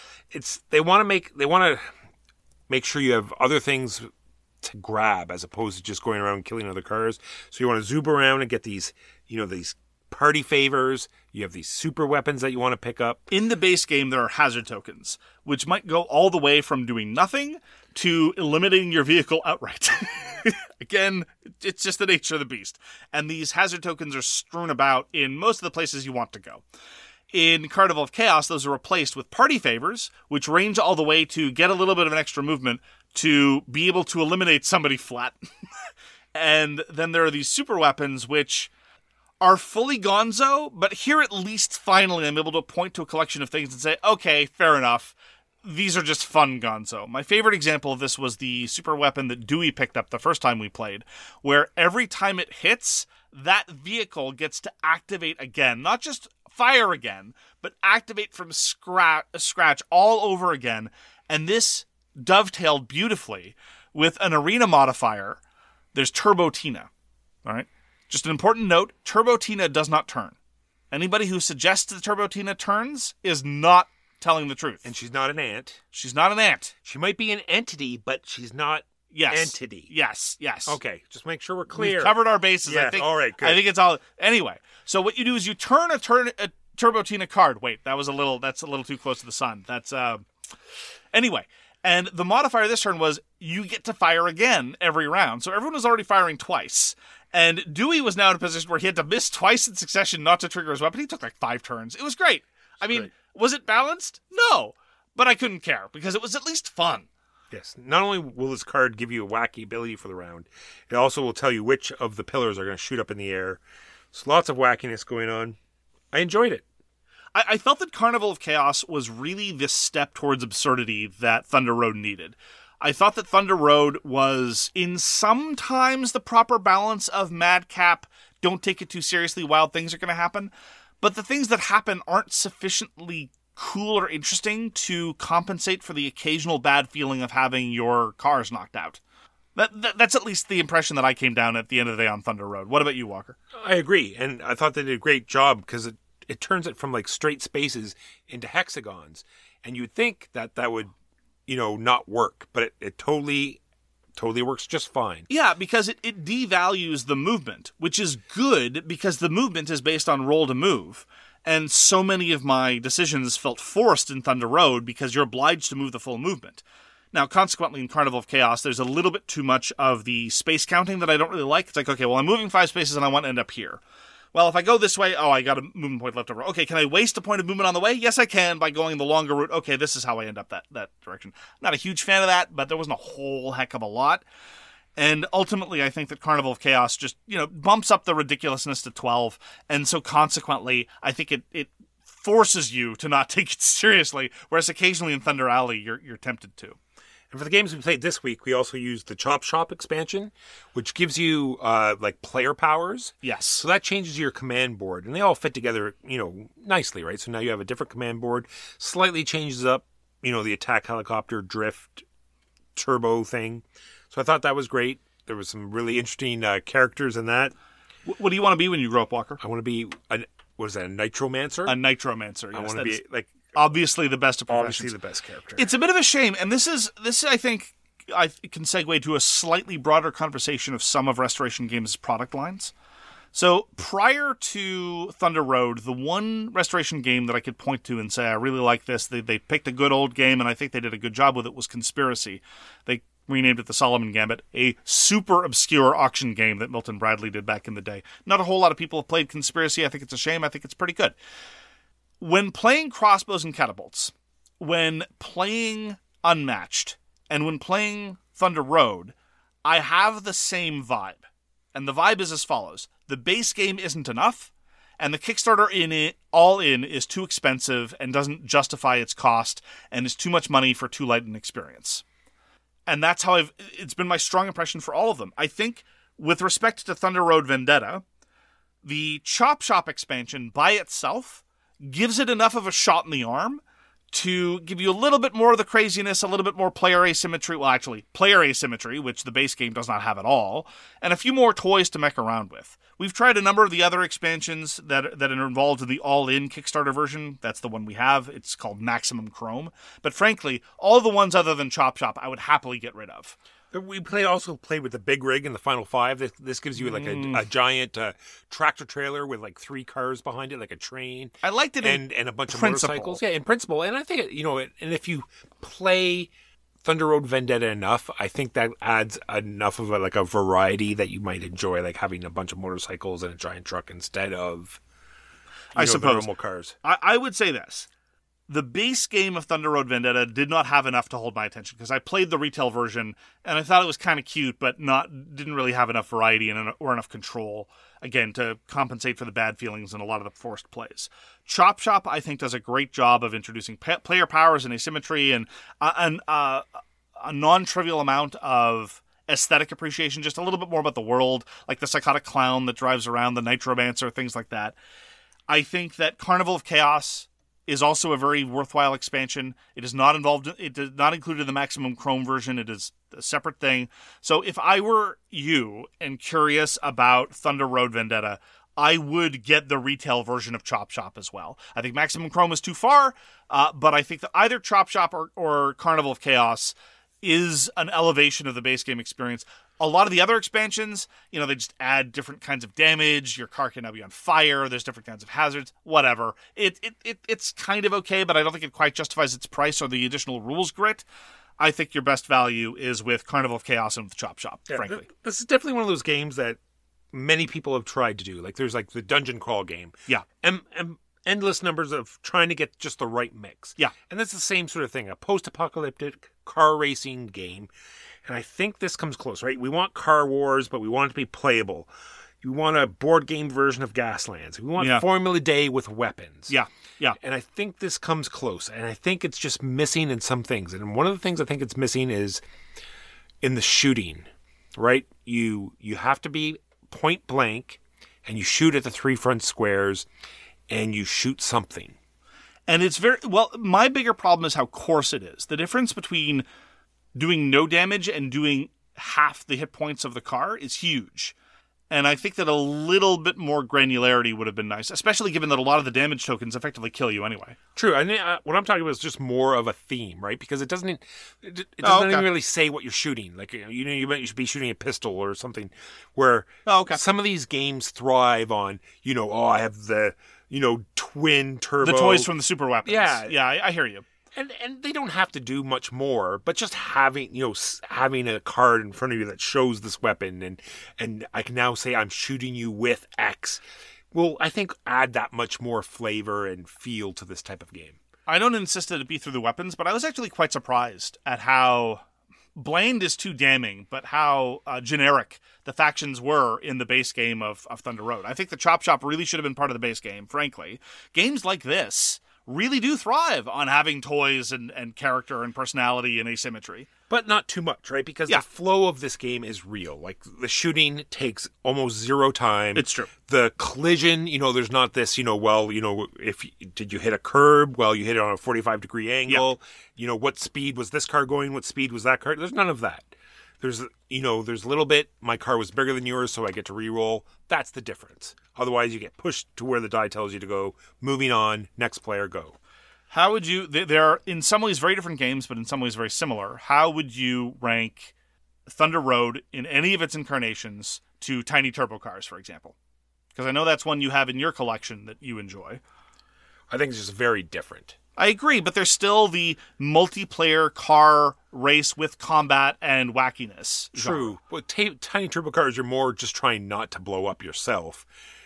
they want to make sure you have other things to grab as opposed to just going around and killing other cars. So you want to zoom around and get these party favors. You have these super weapons that you want to pick up. In the base game, there are hazard tokens, which might go all the way from doing nothing to eliminating your vehicle outright. Again, it's just the nature of the beast. And these hazard tokens are strewn about in most of the places you want to go. In Carnival of Chaos, those are replaced with party favors, which range all the way to get a little bit of an extra movement to be able to eliminate somebody flat. And then there are these super weapons, which are fully gonzo, but here at least finally I'm able to point to a collection of things and say, okay, fair enough. These are just fun gonzo. My favorite example of this was the super weapon that Dewey picked up the first time we played, where every time it hits, that vehicle gets to activate again. Not just fire again, but activate from scratch all over again. And this dovetailed beautifully with an arena modifier. There's Turbo Tina. All right? Just an important note, Turbo Tina does not turn. Anybody who suggests that Turbo Tina turns is not telling the truth. And she's not an ant. She's not an ant. She might be an entity, but she's not entity. Yes. Okay, just make sure we're clear. We've covered our bases. Yeah, all right, good. I think it's all... Anyway, so what you do is you turn a Turbo Tina card. Wait, that's a little too close to the sun. Anyway, and the modifier this turn was you get to fire again every round. So everyone was already firing twice. And Dewey was now in a position where he had to miss twice in succession not to trigger his weapon. He took 5 turns. It was great. I mean, Right. was it balanced? No. But I couldn't care because it was at least fun. Yes. Not only will this card give you a wacky ability for the round, it also will tell you which of the pillars are going to shoot up in the air. So lots of wackiness going on. I enjoyed it. I felt that Carnival of Chaos was really this step towards absurdity that Thunder Road needed. I thought that Thunder Road was in sometimes the proper balance of madcap, don't take it too seriously, wild things are going to happen. But the things that happen aren't sufficiently cool or interesting to compensate for the occasional bad feeling of having your cars knocked out. That's at least the impression that I came down at the end of the day on Thunder Road. What about you, Walker? I agree. And I thought they did a great job because it turns it from like straight spaces into hexagons. And you'd think that would, not work. But it totally works just fine. Yeah, because it devalues the movement, which is good because the movement is based on roll to move. And so many of my decisions felt forced in Thunder Road because you're obliged to move the full movement. Now, consequently, in Carnival of Chaos, there's a little bit too much of the space counting that I don't really like. It's like, okay, well, I'm moving 5 spaces and I want to end up here. Well, if I go this way, I got a movement point left over. Okay, can I waste a point of movement on the way? Yes, I can by going the longer route. Okay, this is how I end up that direction. Not a huge fan of that, but there wasn't a whole heck of a lot. And ultimately, I think that Carnival of Chaos just, bumps up the ridiculousness to 12. And so consequently, I think it forces you to not take it seriously, whereas occasionally in Thunder Alley, you're tempted to. And for the games we played this week, we also used the Chop Shop expansion, which gives you player powers. Yes. So that changes your command board, and they all fit together, nicely, right? So now you have a different command board. Slightly changes up, the attack helicopter, drift, turbo thing. So I thought that was great. There was some really interesting characters in that. What do you want to be when you grow up, Walker? I want to be a Nitromancer? A Nitromancer. Yes, I want to be obviously the best of obviously professions. the best character. It's a bit of a shame, and this I think I can segue to a slightly broader conversation of some of Restoration Games' product lines. So prior to Thunder Road, the one Restoration game that I could point to and say I really like this, they picked a good old game, and I think they did a good job with it, was Conspiracy. They renamed it the Solomon Gambit, a super obscure auction game that Milton Bradley did back in the day. Not a whole lot of people have played Conspiracy. I think it's a shame. I think it's pretty good. When playing Crossbows and Catapults, when playing Unmatched, and when playing Thunder Road, I have the same vibe. And the vibe is as follows. The base game isn't enough, and the Kickstarter all in is too expensive and doesn't justify its cost, and is too much money for too light an experience. And that's how it's been my strong impression for all of them. I think, with respect to Thunder Road Vendetta, the Chop Shop expansion by itself gives it enough of a shot in the arm to give you a little bit more of the craziness, a little bit more player asymmetry. Well, actually, player asymmetry, which the base game does not have at all, and a few more toys to mech around with. We've tried a number of the other expansions that are involved in the all-in Kickstarter version. That's the one we have. It's called Maximum Chrome. But frankly, all the ones other than Chop Shop, I would happily get rid of. We also played with the big rig in the final 5. This gives you like a giant tractor trailer with like 3 cars behind it, like a train. I liked it and a bunch principle. of motorcycles. Yeah, in principle. And I think and if you play Thunder Road Vendetta enough, I think that adds enough of a variety that you might enjoy, like having a bunch of motorcycles and a giant truck instead of I the suppose normal cars. I would say this. The base game of Thunder Road Vendetta did not have enough to hold my attention because I played the retail version and I thought it was kind of cute, but didn't really have enough variety or enough control, again, to compensate for the bad feelings in a lot of the forced plays. Chop Shop, I think, does a great job of introducing player powers and asymmetry and a non-trivial amount of aesthetic appreciation, just a little bit more about the world, like the psychotic clown that drives around, the Nitromancer, things like that. I think that Carnival of Chaos is also a very worthwhile expansion. It is not included in the Maximum Chrome version. It is a separate thing. So if I were you and curious about Thunder Road Vendetta, I would get the retail version of Chop Shop as well. I think Maximum Chrome is too far, but I think that either Chop Shop or Carnival of Chaos is an elevation of the base game experience. A lot of the other expansions, they just add different kinds of damage. Your car can now be on fire. There's different kinds of hazards. Whatever. It's kind of okay, but I don't think it quite justifies its price or the additional rules grit. I think your best value is with Carnival of Chaos and with Chop Shop, frankly. This is definitely one of those games that many people have tried to do. Like there's like the dungeon crawl game. Yeah. And endless numbers of trying to get just the right mix. Yeah. And that's the same sort of thing, a post-apocalyptic car racing game. And I think this comes close, right? We want Car Wars, but we want it to be playable. You want a board game version of Gaslands. We want Formula Day with weapons. Yeah, yeah. And I think this comes close. And I think it's just missing in some things. And one of the things I think it's missing is in the shooting, right? You have to be point blank, and you shoot at the three front squares, and you shoot something. And it's my bigger problem is how coarse it is. The difference between doing no damage and doing half the hit points of the car is huge. And I think that a little bit more granularity would have been nice, especially given that a lot of the damage tokens effectively kill you anyway. True. I mean, what I'm talking about is just more of a theme, right? Because it doesn't even really say what you're shooting. Like, you should be shooting a pistol or something where some of these games thrive on, I have the, twin turbo. The toys from the super weapons. Yeah. Yeah, I hear you. And they don't have to do much more, but just having a card in front of you that shows this weapon, and I can now say I'm shooting you with X, will, I think, add that much more flavor and feel to this type of game. I don't insist that it be through the weapons, but I was actually quite surprised at how bland is too damning, but how generic the factions were in the base game of Thunder Road. I think the Chop Shop really should have been part of the base game, frankly. Games like this really do thrive on having toys and character and personality and asymmetry. But not too much, right? Because the flow of this game is real. Like, the shooting takes almost zero time. It's true. The collision, there's not this, did you hit a curb? Well, you hit it on a 45-degree angle. Yep. What speed was this car going? What speed was that car? There's none of that. There's a little bit, my car was bigger than yours, so I get to re-roll. That's the difference. Otherwise, you get pushed to where the die tells you to go. Moving on, next player, go. How would you, they're in some ways very different games, but in some ways very similar. How would you rank Thunder Road in any of its incarnations to Tiny Turbo Cars, for example? Because I know that's one you have in your collection that you enjoy. I think it's just very different. I agree, but there's still the multiplayer car race with combat and wackiness. True. Well, Tiny Turbo Cars, you're more just trying not to blow up yourself.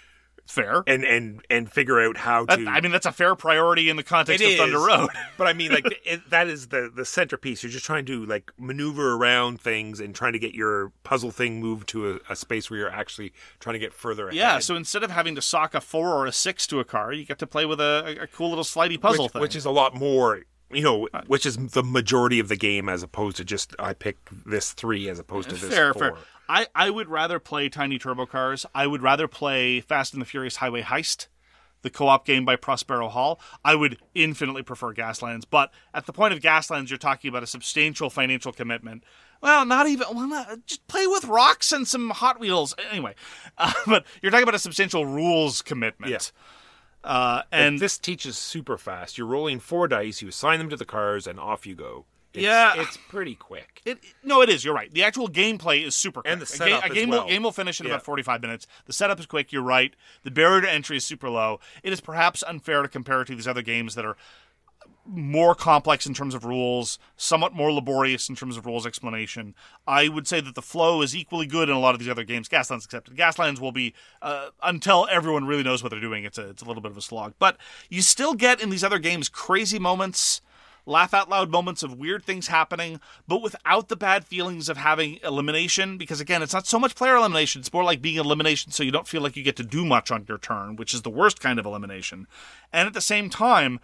Fair. And figure out how to... I mean, that's a fair priority in the context of Thunder Road. But I mean, that is the centerpiece. You're just trying to, maneuver around things and trying to get your puzzle thing moved to a space where you're actually trying to get further ahead. Yeah, so instead of having to sock a 4 or a 6 to a car, you get to play with a cool little slidey puzzle thing. Which is a lot more... which is the majority of the game as opposed to just I picked this 3 as opposed to this 4. Fair. I would rather play Tiny Turbo Cars. I would rather play Fast and the Furious Highway Heist, the co-op game by Prospero Hall. I would infinitely prefer Gaslands, but at the point of Gaslands, you're talking about a substantial financial commitment. Well, just play with rocks and some Hot Wheels. Anyway, but you're talking about a substantial rules commitment. Yeah. And this teaches super fast. You're rolling 4 dice, you assign them to the cars, and off you go. It's pretty quick. It is. You're right. The actual gameplay is super quick. And the setup a game will finish in about 45 minutes. The setup is quick. You're right. The barrier to entry is super low. It is perhaps unfair to compare it to these other games that are more complex in terms of rules, somewhat more laborious in terms of rules explanation. I would say that the flow is equally good in a lot of these other games, Gaslands accepted. Gaslands will be, until everyone really knows what they're doing, it's a little bit of a slog. But you still get in these other games crazy moments, laugh-out-loud moments of weird things happening, but without the bad feelings of having elimination, because, again, it's not so much player elimination, it's more like being elimination so you don't feel like you get to do much on your turn, which is the worst kind of elimination. And at the same time,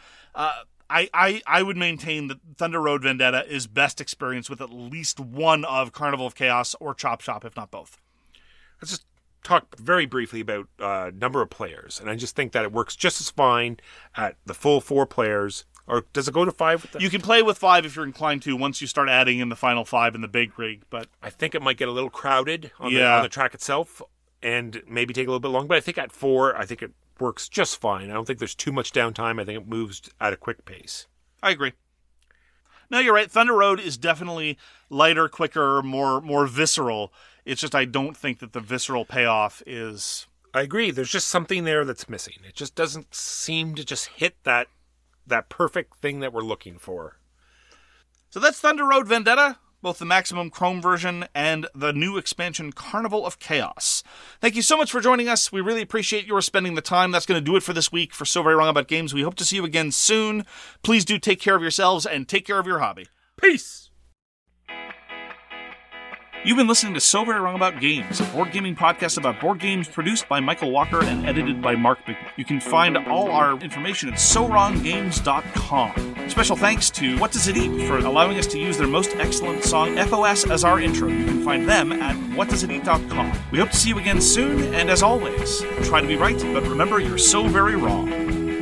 I would maintain that Thunder Road Vendetta is best experienced with at least one of Carnival of Chaos or Chop Shop, if not both. Let's just talk very briefly about number of players, and I just think that it works just as fine at the full 4 players. Or does it go to 5? You can play with 5 if you're inclined to once you start adding in the final 5 in the big rig, but I think it might get a little crowded on the track itself and maybe take a little bit long. But I think at 4, I think it works just fine. I don't think there's too much downtime. I think it moves at a quick pace. I agree. No, you're right. Thunder Road is definitely lighter, quicker, more visceral. It's just I don't think that the visceral payoff is... I agree. There's just something there that's missing. It just doesn't seem to just hit that perfect thing that we're looking for. So that's Thunder Road Vendetta. both the Maximum Chrome version and the new expansion Carnival of Chaos. Thank you so much for joining us. We really appreciate your spending the time. That's going to do it for this week for So Very Wrong About Games. We hope to see you again soon. Please do take care of yourselves and take care of your hobby. Peace! You've been listening to So Very Wrong About Games, a board gaming podcast about board games produced by Michael Walker and edited by Mark Bigney. You can find all our information at SoWrongGames.com. Special thanks to What Does It Eat for allowing us to use their most excellent song, FOS, as our intro. You can find them at WhatDoesItEat.com. We hope to see you again soon, and as always, try to be right, but remember, you're so very wrong.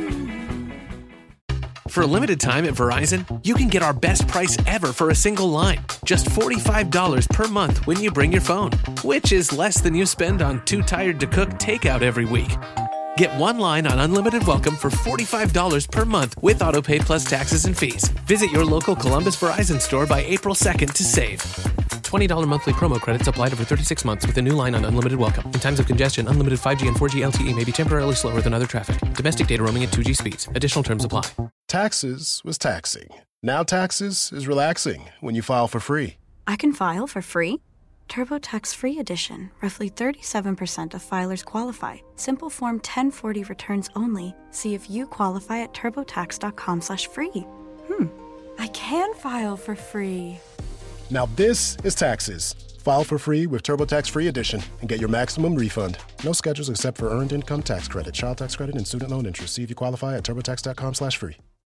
For a limited time at Verizon, you can get our best price ever for a single line. Just $45 per month when you bring your phone, which is less than you spend on Too Tired to Cook takeout every week. Get one line on Unlimited Welcome for $45 per month with AutoPay plus taxes and fees. Visit your local Columbus Verizon store by April 2nd to save. $20 monthly promo credits applied over 36 months with a new line on Unlimited Welcome. In times of congestion, unlimited 5G and 4G LTE may be temporarily slower than other traffic. Domestic data roaming at 2G speeds. Additional terms apply. Taxes was taxing. Now taxes is relaxing when you file for free. I can file for free? TurboTax Free Edition. Roughly 37% of filers qualify. Simple Form 1040 returns only. See if you qualify at turbotax.com/free. I can file for free. Now this is taxes. File for free with TurboTax Free Edition and get your maximum refund. No schedules except for Earned Income Tax Credit, Child Tax Credit, and Student Loan Interest. See if you qualify at turbotax.com/free.